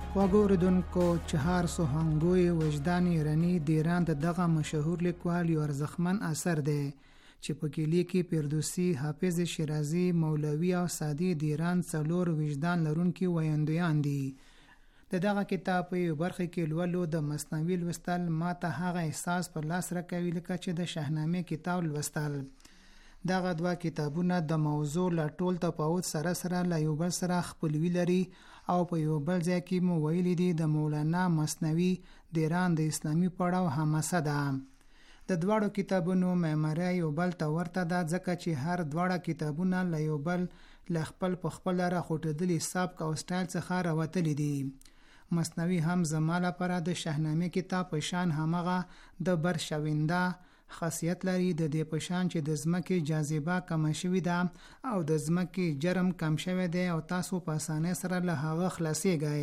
خواږه اوریدونکو، چهار سوهنګوی وجدان ایرانی د ایران د دغه مشهور لیکوال یو ارزښتمن اثر دی چې پکې لیکي فردوسي، حافظ شیرازي، مولوي او سعدي د ایران څلور وجدان لرونکي ویاندویان دي. د دغه کتاب په یو برخه کې لولو د مثنوي لوستل ما ته هغه احساس پر لاس راکوي لکه چې د شاهنامې کتاب لوستل. دغه دوه کتابونه د موضوع له ټول تفاوت سره سره له یو بل سره خپلوي لري او په یو بل ځای کې مو ویلي دي د مولانا مثنوي د ایران د اسلامي پړاو حماسه ده. د دواړو کتابونو معماري یو بل ته ورته ده ځکه چې هر دواړه کتابونه له یو بل له خپل په خپل راخوټېدلي سبک او سټایل څخه راوتلي دي. مثنوي هم زما لپاره د شاهنامې کتاب په شان همغه د برشوینده خاصیت لري، د دې په شان چې د ځمکې جاذبه کم شوې ده او د ځمکې جرم کم شوی دی او تاسو په اسانۍ سره له هغه خلاصېږئ.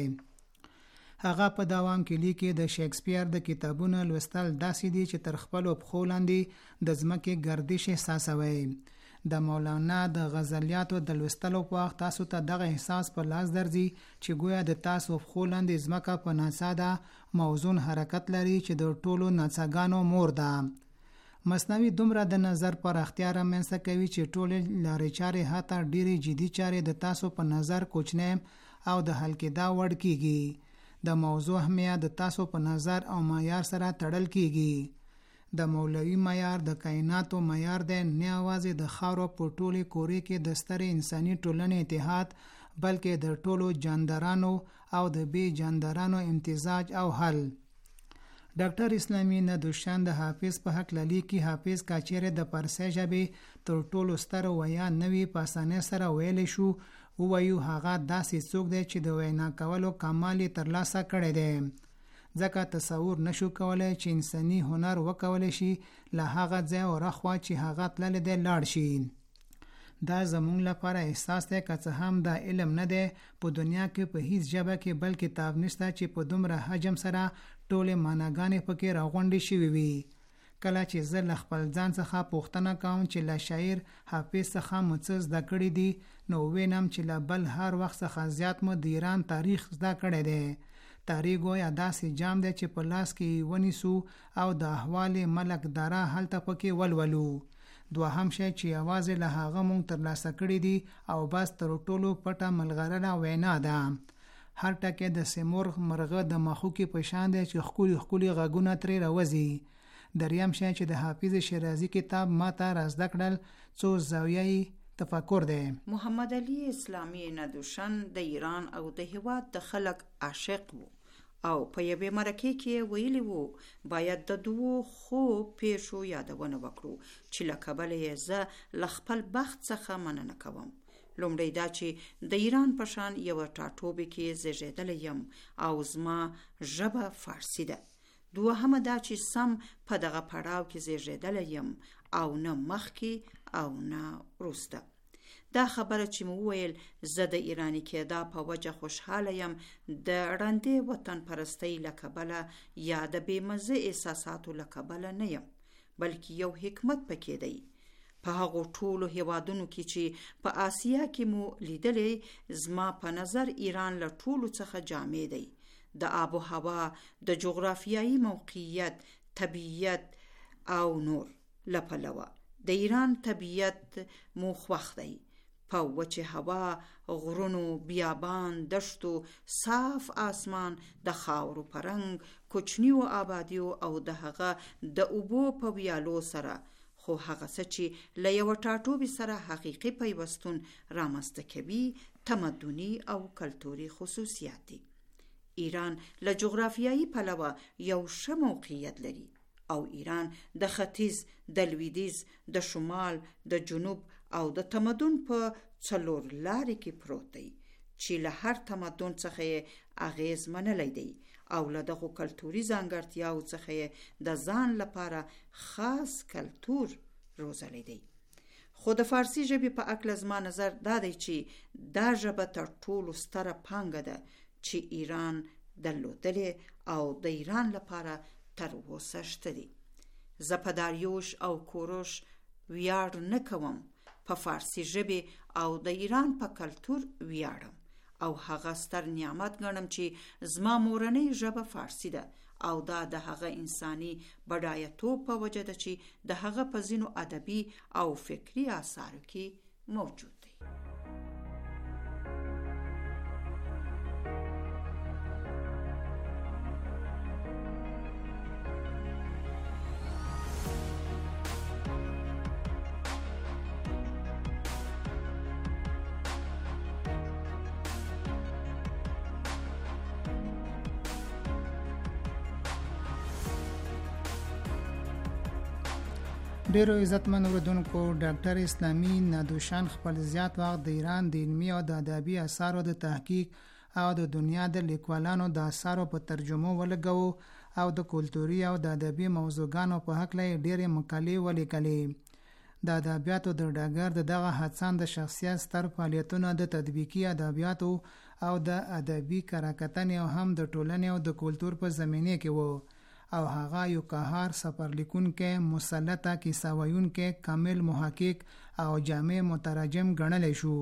هغه په دوام کې لیکي د شکسپیر د کتابونو لوستل داسې دي چې تر خپلو پښو لاندې د ځمکې گردش احساسوئ. د مولانا د غزلیاتو د لوستلو په وخت تاسو ته دغه احساس په لاس درځي چې گویا د تاسو پښو لاندې ځمکه په ناڅاده موزون حرکت لري چې د ټولو ناڅاګانو مور ده. مثنوي دومره د نظر پر اختیار رامنځته کوي چې ټولې لارې چارې حتی ډېرې جدي چارې د تاسو په نظر کوچنی او د حل کېدا وړ کیږي. د موضوع اهمیت د تاسو په نظر او معیار سره تړل کیږي. د مولوي معیار د کائناتو معیار دی، نه یوازې د خاورو په ټولې کورې کې د سترې انساني ټولنې اتحاد، بلکې د ټولو جاندارانو او د بې جاندارانو امتزاج او حل. ډاکټر اسلامي ندوشان د حافظ په حق لیکي حافظ کاچېره د فارسي ژبې تر ټولو ستر ویا نوی په اسانۍ سره ویلی شو ووایو هغه داسې څوک دی چې د وینا کولو کمال یې ترلاسه کړی دی. ځکه تصور نشو کولی چې انساني هنر وکولی شي له هغه ځای او رخوا چې هغه تللی دی لاړ شي. دا زمونږ لپاره احساس دی که څه هم دا علم نه دی په دنیا کې په هیڅ ژبه کې بل کتاب نشته چې په دومره حجم سره ټولې معناګانې پکې راغونډې شوې وي. کله چې زه له خپل ځان څخه پوښتنه کوم چې له شاعر حافظ څخه مو څه زده کړي دي، نو وینم چې له بل هر وخت څخه زیات مو د ایران تاریخ زده کړی دی. تاریخ گویا داسې جام دی چې په لاس کې ونیسو او د احوال ملک داره هلته پکې ولولو. دوهم شی چې یوازې له هغه مونږ ترلاسه کړي دي او بس تر ټولو پټه ملغرره وینا ده. هر ټکی د سیمور مرغه د مخوکې په شان دی چې ښکلي ښکلي غږونه ترې راوځي. دریم شی چې د حافظ شیرازي کتاب ما ته رازده کړل څو زاویه تفکر دی. محمد علي اسلامي ندوشن د ایران او د هیواد د خلک عاشق وو او په یوې مرکې کې ویلی وو باید د دوو خو پیښو یادونه وکړو چې له کبله یې زه له خپل بخت څخه مننه کوم. لومړی دا چې د ایران په شان یوه ټاټوبې کې زیږېدلی یم او زما ژبه فارسي ده. دوهمه دا چې سم په دغه پړاو کې زیږېدلی یم او نه مخکې او نه وروسته. دا خبره چې مو وویل زه د ایرانی کېدا په وجه خوشحاله یم د ړندې وطن پرستۍ له کبله یا د بېمزه احساساتو له کبله نه یم، بلکې یو حکمت پکې دی. په هغو ټولو هیوادونو کې چې په آسیا کې مو لیدلی، زما په نظر ایران له ټولو څخه جامع دی. د آب و هوا، د جغرافیایي موقعیت، طبیعت او نور له پلوه د ایران طبیعت مو خوښ دی. په وچه هوا، غرونو، بیابان، دشتو، صاف آسمان، د خاورو پرنګ، کوچنیو آبادیو او د هغه د اوبو په ویالو سره، خو هغه څه چې له یوه ټاټوبې سره حقیقي پیوستون رامنځته کوي تمدني او کلتوري خصوصیات دي. ایران له جغرافیایي پلوه یو ښه موقعیت لري او ایران د ختیځ، د لویدیځ، د شمال، د جنوب او د تمدن په څلور لارې کې پروت دی چې له هر تمدن څخه یې اغیز منلی دی او له دغو کلتوري ځانګړتیاو څخه یې د ځان لپاره خاص کلتور روزلی دی. خو د فارسي ژبې په اړه زما نظر دا دی چې دا ژبه تر ټولو ستره پانګه ده چې ایران درلودلې او د ایران لپاره تر اوسه شته دي. زه په داریوش او کوروش ویاړ نه کوم، په فارسي ژبې او د ایران په کلتور ویاړم او هغه ستر نعمت ګڼم چې زما مورنۍ ژبه فارسی ده او دا د هغه انساني بډایتوب په وجه ده چې د هغه په ځینو ادبي او فکری آثارو کې موجود دی. ډیرو عزتمن اوریدونکو، ډاکټر اسلامي نادوشان خپل زیات وخت د ایران د علمي او د ادبي اثارو د تحقیق او د دنیا د لیکوالانو د اثارو په ترجمه ولګو او د کلتوري او د ادبي موضوعګانو په حق لای ډیرې مقالې ولیکلې. د ادبیاتو د ډګر دغه هڅان د شخصیت ستر فعالیتونه د تطبیقي ادبیاتو او د ادبي کراکتنې او هم د ټولنې او د کلتور په زمینه کې وو او هغه یو قهار سفر لیکونکې، مسلطه کیسه ویونکې، کامل محقق او جامع مترجم ګڼلی شو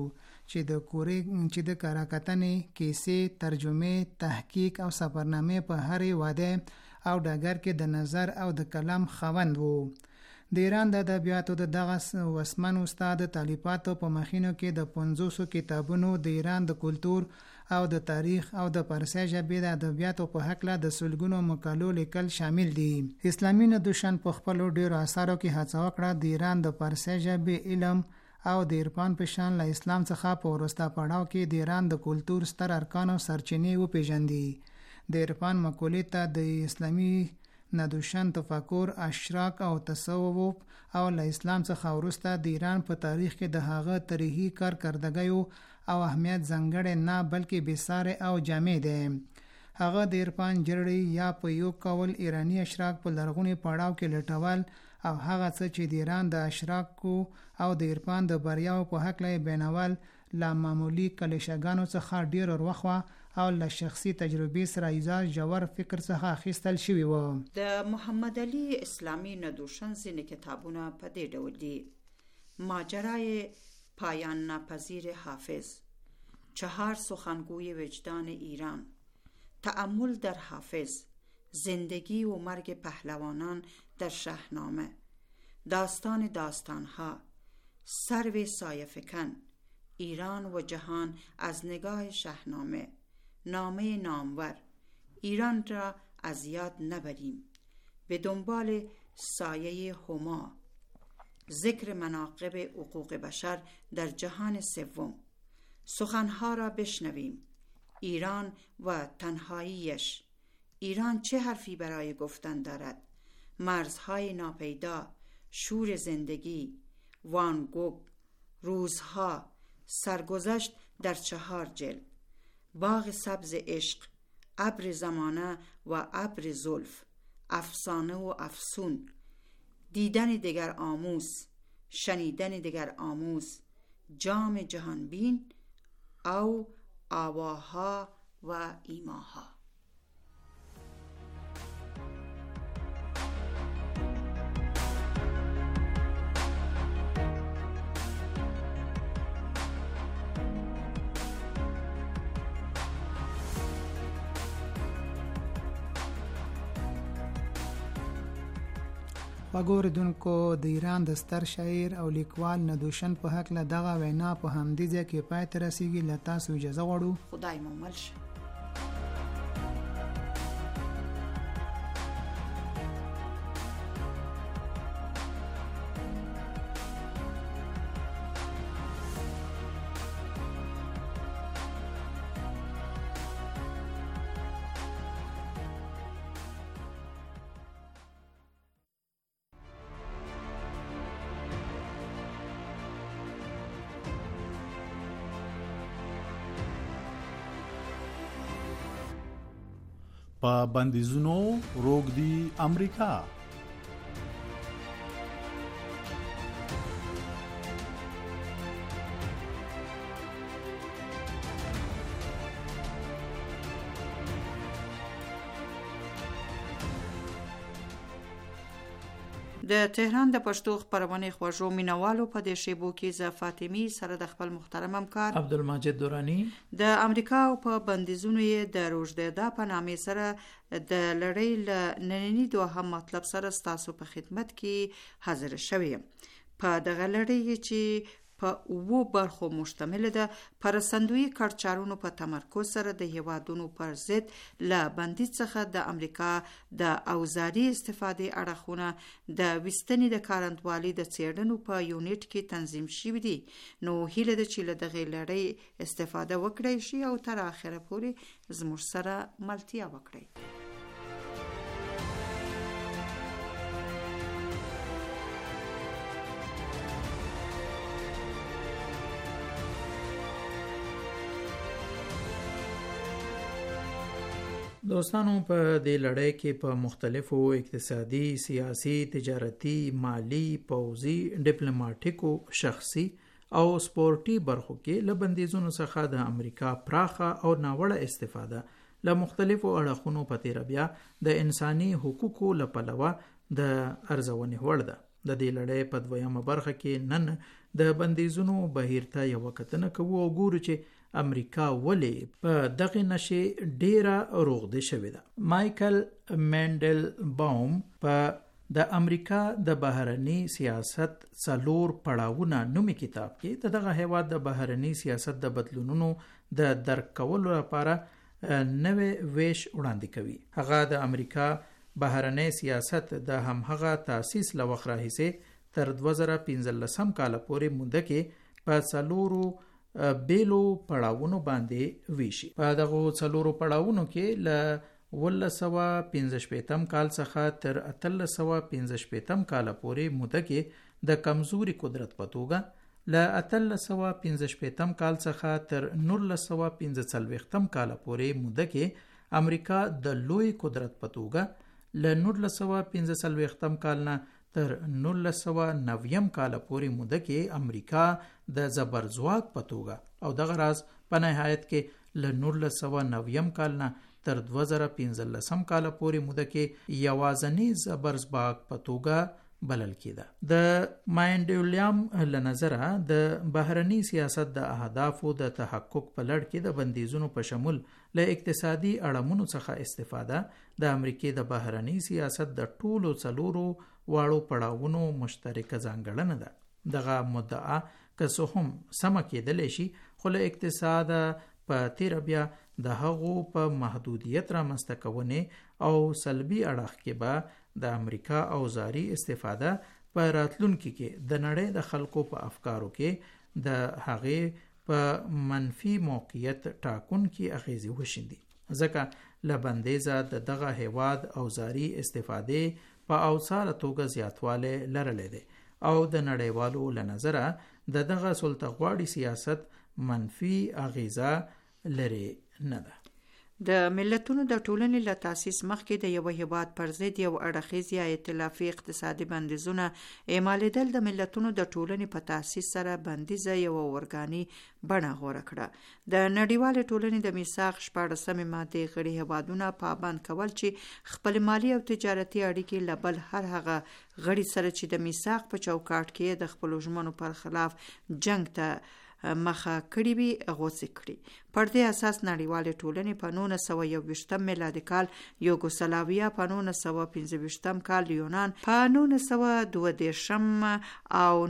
چې د کراکتنې، کیسې، ترجمه، تحقیق او سفرنامې په هرې واده او ډګر کې د نظر او د کلام خاوند وو. د ایران د ادبیاتو د دغه وسمن استاد تالیفاتو په مخینو کې د 500 کتابونو د ایران د کلتور او د تاریخ او د فارسی ژبې د ادبیاتو په حق له د سلګونو مقالو لیکل شامل دي. اسلامي نادوشان په خپل ډیرو اثارو کې هڅه وکړه د ایران د فارسی ژبې علم او د عرفان په شان له اسلام څخه په وروسته پړاو کې د ایران د کلتور ستر ارکان او سرچینې وپیژندي. د عرفان مقولې ته د اسلامي نادوشان تفکر، اشراق او تصوف او له اسلام څخه وروسته د ایران په تاریخ کې د هغه تاریخي کارکردګیو او اهمیت ځانګړی نه بلکې بېساری او جامع دی. هغه د عرفان جرړې یا په یو کول ایرانی اشراق په لرغوني پړاو کې لټول او هغه څه چې د ایران د اشراقو او د عرفان د بریاو په حق له بینول لا معمولی کلیشه‌ګانو څخه ډیر وروخوا او له شخصي تجربې سره یوځای جوړ فکر څخه اخیستل شوی و. د محمد علي اسلامي نادوشان ځینې کتابونه په دې ډول دي: ماجرای پایان ناپذیر حافظ، 4 سخنگوی وجدان ایران، تأمل در حافظ، زندگی و مرگ پهلوانان در شاهنامه، داستان داستانها، سرو سایه فکن، ایران و جهان از نگاه شاهنامه، نامه نامور، ایران را از یاد نبریم، به دنبال سایه هما، ذکر مناقب حقوق بشر در جهان سوم، سخنها را بشنویم، ایران و تنهاییش، ایران چه حرفی برای گفتن دارد، مرزهای ناپیدا، شور زندگی، وان گوگ، روزها، سرگذشت در 4 جلد، باغ سبز عشق، ابر زمانه و ابر زلف، افسانه و افسون، دیدن دگر آموز، شنیدن دگر آموز، جام جهانبین او آواها و ایماها. وګوریدونکو، د ایران د ستر شاعر او لیکوال نادوشان په حق له دغه وینا په همدې ځای کې پای ته رسیږي. له تاسو اجازه غواړو. خدای مو مل شه. په بندیزونو روږدي امریکا. د تهران د پښتو خبرونې خوږو مینوالو په دې شیبو کې ز فاطمی سره د خپل محترم همکار عبدالمجید دورانی د امریکا په بندیزونو یې د روزداده په نامې سره د لړۍ له نننی دوهم مطلب سره ستاسو په خدمت کې حاضر شوی په دغه لړۍ چې په وو برخو مشتمل ده پر صندوقي کارچارونو په تمرکز سره د هیوادونو پر ضد له بندیز څخه د امریکا د اوزاري استفادې اړخونه د وستنې د کارندوالي د څېړنو په یونټ کې تنظیم شوي دي. نو هیله ده چې له دغه لړۍ استفاده وکړئ شي او تر اخره پورې زموږ سره ملتیا وکړئ. دوستانو په دې لړۍ کې په مختلفو اقتصادي، سیاسي، تجارتي، مالی، پوځي، ډیپلوماټیکو، شخصي او سپورتي برخو کې له بندیزونو څخه د امریکا پراخه او ناوړه استفاده له مختلفو اړخونو په تیر بیا د انساني حقوقو له پلوه د ارزونې وړ ده. د دې لړۍ په دویمه برخه کې نن د بندیزونو بهیر ته یو کتنه کوو او ګورو چې امریکا ولې په دغه نشي ډیره روغده شوې ده. مایکل مندل باوم په د امریکا د بهرني سیاست څلور پړاوونه نومي کتاب کې دغه هیواد د بهرني سیاست د بدلونونو د درک کولو لپاره نوې ویش وړاندې کوي. هغه د امریکا بهرني سیاست د همغه تاسیس لوخ راهیسه تر 2015 کال پورې موده کې په څلورو بیلو پړاوونو باندې ویشي. په دغه څلورو پړاوونو کې ل 1915 کال څخه تر 1815 کال پورې موده کې د کمزوري قدرت په توګه، ل 1815 کال څخه تر 1945 کال پورې موده کې امریکا د لوی قدرت په توګه، ل 1945 کال نه تر 1990 کال پورې موده کې امریکا د زبرځواک په توګه او دغه راز په نهایت کې ل 1990 کال نه تر 2015 کال پورې موده کې یوازنی زبرځواک په توګه بلل کېده. د ماینډولیام له نظره د بهرني سیاست د اهدافو د تحقق په لړ کې د بندیزونو په شمول له اقتصادي اړمونو څخه استفاده د امریکای د بهرني سیاست د ټولو څلورو واړو پړاوونو مشترکه ځانګړنه ده. دغه مدعا که څه هم سمه کېدلی شي، خو له اقتصاد په تیر بیا د هغو په محدودیت رامنځته کونې او سلبي اړخ کې به د امریکا اوزاري استفاده په راتلونکي کې د نړۍ د خلکو په افکارو کې د هغې په منفي موقعیت ټاکونکي اغیزې وشیندي. ځکه له بندیزه دغه هیواد اوزاري استفادې په اوساره توګه زیاتوالی لرلی دی او د نړیوالو له نظره دغه سلطه‌غواړي سیاست منفي اغیزه لري نه ده. د ملتونو د ټولنې له تاسیس مخکې د یو هیواد پر ضد یو اړخیز یا ائتلافي اقتصادي بندیزونه اعمالېدل د ملتونو د ټولنې په تاسیس سره بندیزه یو ارګاني بڼه غوره کړه. د نړیوالې ټولنې د میثاق 14 ماده غړي هیوادونه پابند کول چې خپل مالی او تجارتي اړیکې له بل هر هغه غړي سره چې د میثاق په چوکاټ کې د خپل ژمنو پر خلاف جنگ ته مخه کړی وي غوڅ کړي. پر دې اساس نړیوالې ټولنې په 1921 میلادي کال یوګوسلاویا، په 1915 کال یونان، په 1922 او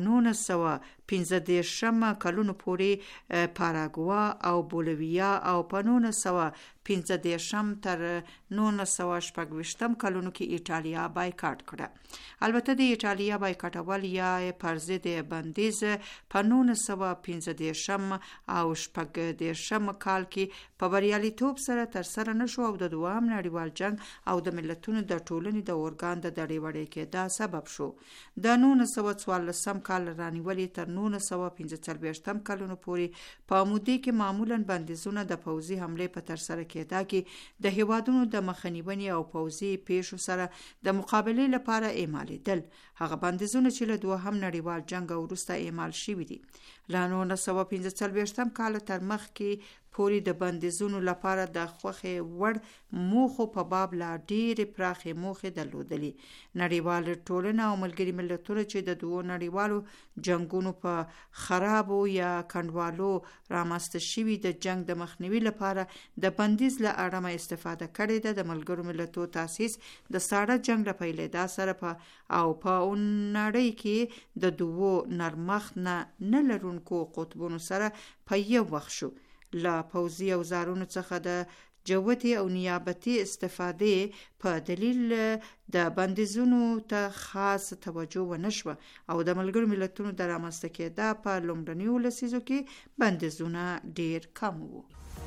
1915 کلونو پورې پاراګوا او بولیویا او په 1915 تر 1916 کلونو کې ایټالیا بایکاټ کړه. البته د ایټالیا بایکاټول یا پر ضد بندیز په 1915 او 16 کال کې په بریالیتوب سره تر سره نشو او د دوام نړیوال جنگ او د ملتونو د ټولنې د اورګان د دړې کې دا سبب شو. د 1914 کال رانیولې تر 1945 کلونو پورې په مودې کې معمولا بندیزونه د پوځي حملې په تر سره کېدا کې د هیوادونو د مخنیوي او پوځي پیښو سره د مقابلې لپاره اعمالېدل. هغه بندیزونه چې له دوهم نړیوال جنگ وروسته اعمال شوي دي. له 1945 کال تر مخ کې پورې د بندیزونو لپاره د خوښې وړ موخو په باب لا ډېرې پراخې موخې درلودلې. نړیوال ټولنه او ملګري ملتونه چې د دوو نړیوالو جنگونو په خرابو یا کنډوالو رامنځته شوي د جنگ د مخنیوي لپاره د بندیز له اړمه استفاده کړې ده. د ملګرو ملتونو تاسیس د ساړه جنگ له پیلېدا سره په نړۍ کې د دوو نرمښت نه لرونکو قطبونو سره په یو وخت شو. له پوځي اوزارونو څخه د جوتي او نیابتي استفادې په دلیل د بندیزونو ته خاص توجه ونه شوه او د ملګرو ملتونو د رامنځته کېدا په لومړنیو لسیزو کې بندیزونه ډیر کم وو.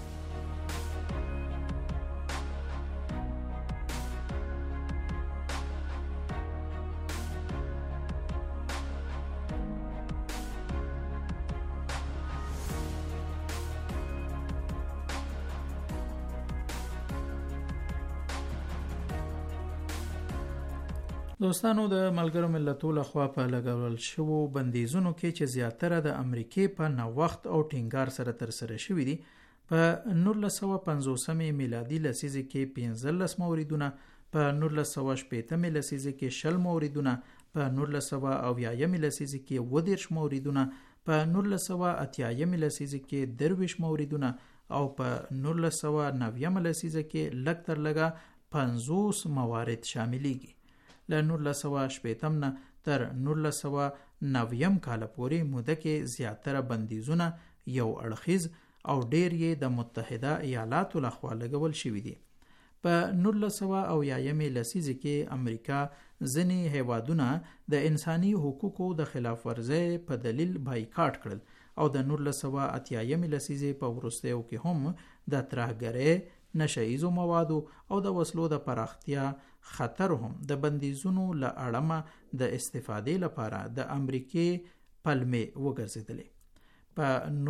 دوستانو، د ملګرو ملتونو لخوا په لګول شوو بندیزونو کې چې زیاتره د امریکای په نوښت او ټینګار سره ترسره شوي دي، په 1950 میلادي لسیزه کې 15 موردونه، په 1960 لسیزه کې 20 موردونه، په 1980 لسیزه کې 20 موردونه، په 1980 لسیزه کې 23 موردونه او په 1990 لسیزه کې لږ تر لږه 50 موارد شاملېږي. له 1980 نه تر 1990 کال پورې موده کې زیاتره بندیزونه یو اړخیز او ډیر یې د متحده ایالاتو لخوا لګول شوي دي. په 1980 لسیزه کې امریکا ځینې هیوادونه د انساني حقوقو د خلاف ورزۍ په دلیل بایکاټ کړل او د 1980 لسیزه په وروستیو کې هم د ترهګرۍ، نشهیزو موادو او د وسلو د پراختیا خطر هم د بندیزونو له اړمه د استفادې لپاره د امریکای پلمې وګرځیدلې. په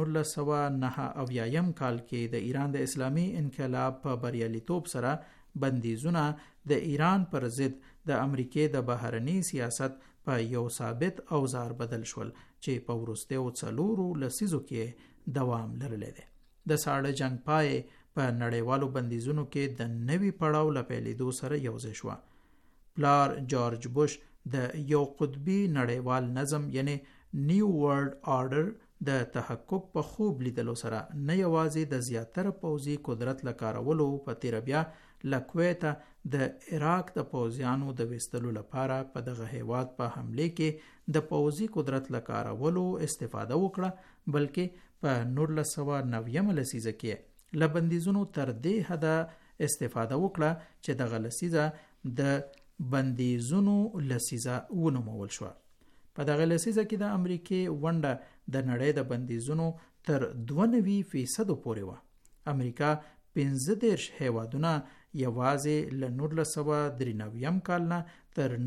1989 کال کې د ایران د اسلامي انقلاب په بریالیتوب سره بندیزونه د ایران پر ضد د امریکای د بهرني سیاست په یو ثابت اوزار بدل شول چې په وروستیو 4 لسیزو کې دوام لرلی دی. د ساړه جنگ پای په نړیوالو بندیزونو کې د نوي پړاو له پیلېدو سره یوځای شوه. پلار جورج بوش د یو قطبي نړیوال نظم یعنی نیو ورلد آرډر د تحقق په خوب لیدلو سره نه یوازې د زیاتره پوځي قدرت لکارولو په تیر بیا لکویته د عراق د پوځیانو د وستلو لپاره په دغه هیواد په حمله کې د پوځي قدرت لکارولو استفاده وکړه، بلکې په 1990 لسیزه کې له بندیزونو تر دې حده استفاده وکړه چې دغه لسیزه د بندیزونو لسیزه ونومول شوه. په دغه لسیزه کې د امریکای ونډه د نړۍ د بندیزونو تر 92% پورې وه. امریکا 15 هیوادونه یوازې له 1993 کال نه تر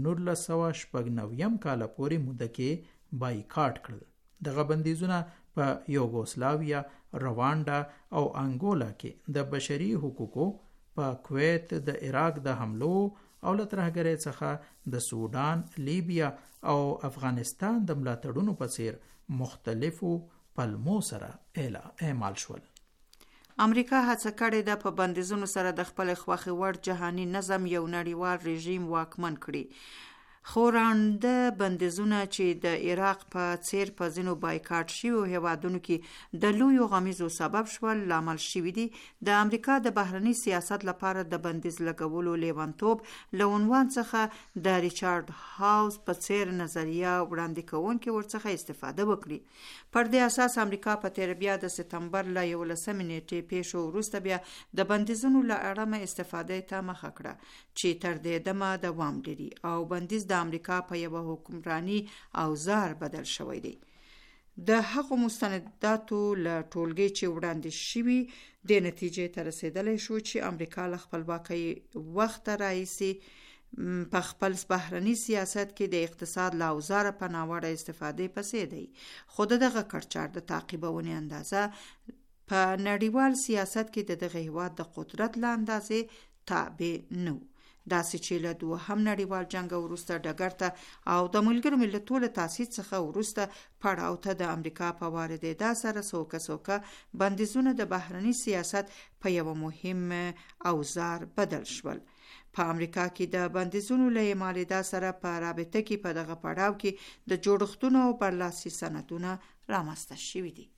1990 کال پورې موده کې بایکاټ کړل. دغه بندیزونه په یوګوسلاویا، روانډا او انګولا کې د بشري حقوقو، په کویت د عراق د حملو او له ترهګرۍ څخه د سودان، لیبیا او افغانستان د ملاتړونو په څیر مختلفو پلمو سره اعمال شول. امریکا هڅه کړې ده په بندیزونو سره د خپل خوښې وړ جهاني نظم یو نړیوال رژیم واکمن کړي. خو رانده بندیزونه چې د عراق په څیر په ځینو بایکاټ شویو هیوادونو کې د لویو غمیزو سبب شول لامل شوي دي. د امریکا د بهرني سیاست لپاره د بندیز لګولو لیوانتوب له عنوان څخه د ریچارډ هاوس په څیر نظریه وړاندې کوونکي ورڅخه استفاده وکړي. پر دې اساس امریکا په تیر بیا د سپتمبر له 11 نیټې پیښو وروسته بیا د بندیزونو له اړمه استفاده ته مخه کړه چې تر دې دمه دوام لري او بندیز د امریکا په یو حکمرانی اوزار بدل شوی دی. د هغو مستنداتو له ټولګې چې وړاندې شوي د نتیجې ته رسیدلی شو چې امریکا له خپلواکۍ وخت راهیسې په خپل بهرني سیاست کې د اقتصاد له اوزار په ناوړه استفادې پسې دی. خو دغه کړچار د تعقیبونې اندازه په نړیوال سیاست کې دغه هیواد د قدرت له اندازې تابع نه. داسې چې له دوهم نړیوال جنګ وروسته ډګر ته او د ملګرو ملتونو له تاسیس څخه وروسته پړاو ته د امریکا په واردېدا سره څوکه بندیزونه د بهرني سیاست په یو مهم اوزار بدل شول. په امریکا کې د بندیزونو له اعمالېدا سره په رابطه کې په دغه پړاو کې د جوړښتونو او برلاسي سندونه رامنځته شوي دي.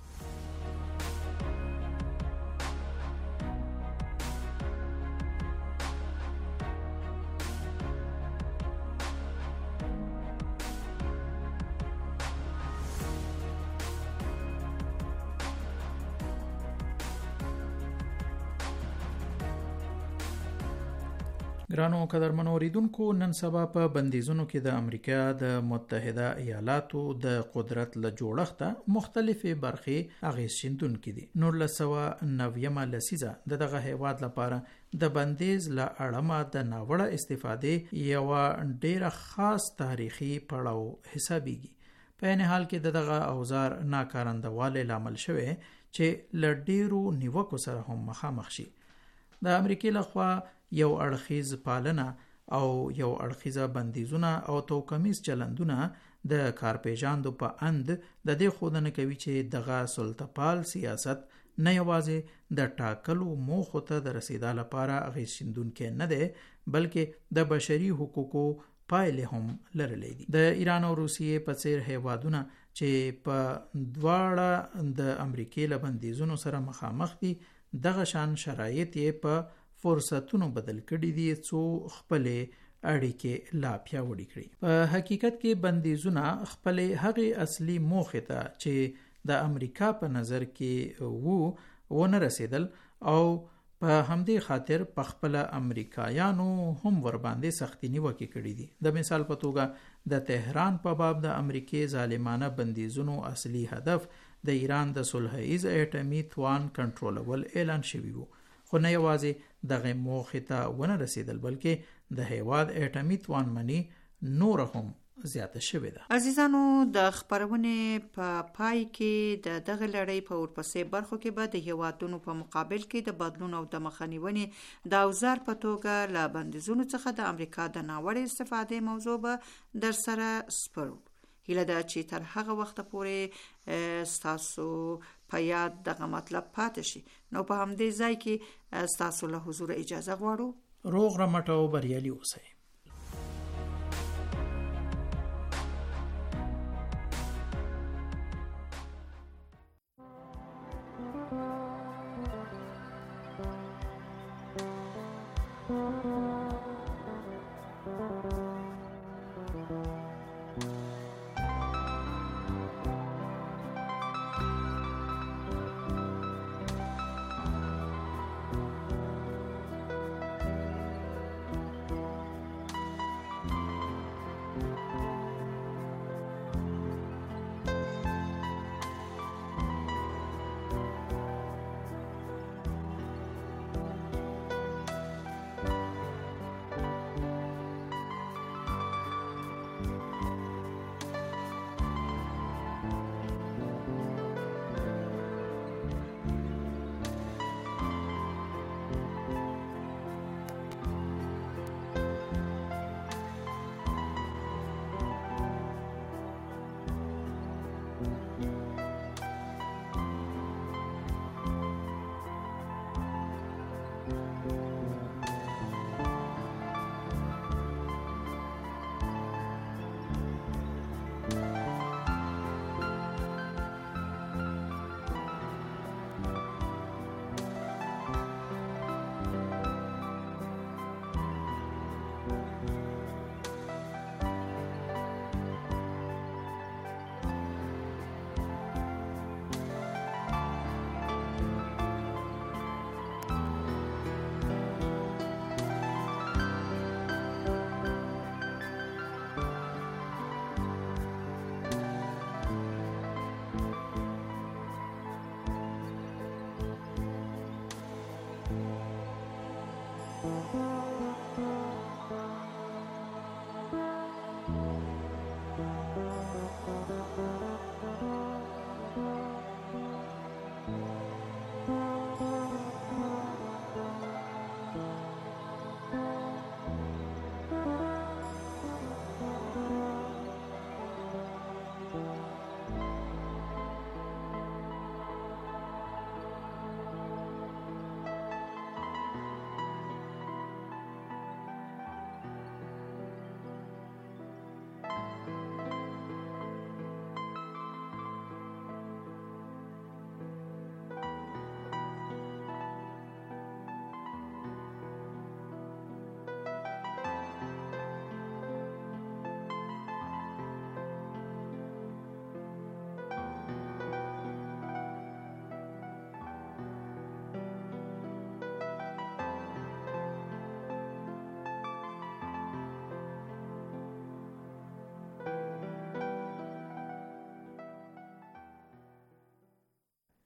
ګرانو قدرمنو اوریدونکو، نن سبا په بندیزونو کې د امریکا د متحده ایالاتو د قدرت له جوړښته مختلفې برخې اغیز شیندونکې دي. 1990 لسیزه دغه هیواد لپاره د بندیز له اړمه د ناوړه استفادې یو ډیره خاص تاریخي پړاو حسابيږي. په عین حال کې دغه اوزار ناکارندواله لامل شوی چې ل ډیرو نیوکو سره هم مخامخ شي. د امریکای لخوا یو اړخیز پالنه او یو اړخیزه بندیزونه او توکمیز چلندونه د کارپیژاندو په اند د دې خودنه کوي چې دغه سلطه‌پال سیاست نه یوازې د ټاکلو موخو ته د رسیدا لپاره اغیز شیندونکې نه دی، بلکې د بشري حقوقو پایلې هم لرلې دي. د ایران او روسیې په څیر هیوادونه چې په دواړه د امریکای له بندیزونو سره مخامخ دي، دغه شان شرایط یې په فرصتونو بدل کړي دي څو خپل اړیکې لا پیاوړې کړي. په حقیقت کې بندیزونه خپل هغه اصلي موخه ته چې د امریکا په نظر کې ونه رسیدل او په همدې خاطر په خپل امریکایانو هم ور باندې سختي نیوکه کړې دي. د مثال په توګه د تهران په باب د امریکای ظالمانه بندیزونو اصلي هدف د ایران د صلحیز اټومي توان کنټرولول اعلان شوی وو، خو نه یوازې دغه موخه ته ونه رسیدل بلکې د هیواد اټومي توان منی نور هم زیاته شوې ده. عزیزانو، د خبرونې په پای کې د دغه لړۍ په ورپسې برخو کې به د هیوادونو په مقابل کې د بدلون او د مخنیوي د اوزار په توګه له بندیزونو څخه د امریکا د ناوړه استفادې موضوع به در سره سپړو. هیله ده چې تر هغه وخت پورې ستاسو په یاد دغه مطلب پاتې شي. نو په همدې ځای کې ستاسو له حضور اجازه غواړو. روغ رمټ او بریالي اوسئ.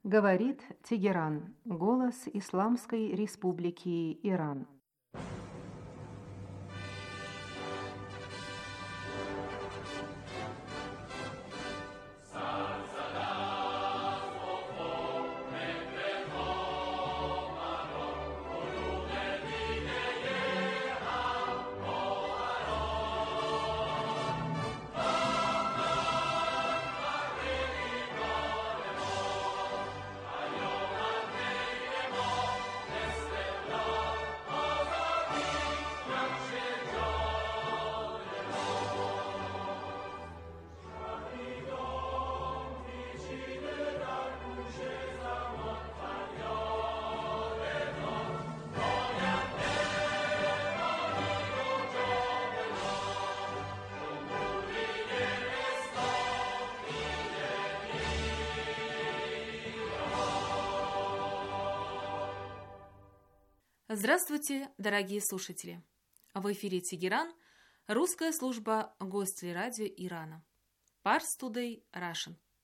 Говорит Тегеран, голос Исламской Республики Иран. Здравствуйте, дорогие слушатели! В эфире Тегеран, русская служба гостелерадио Ирана. Pars Today Russian.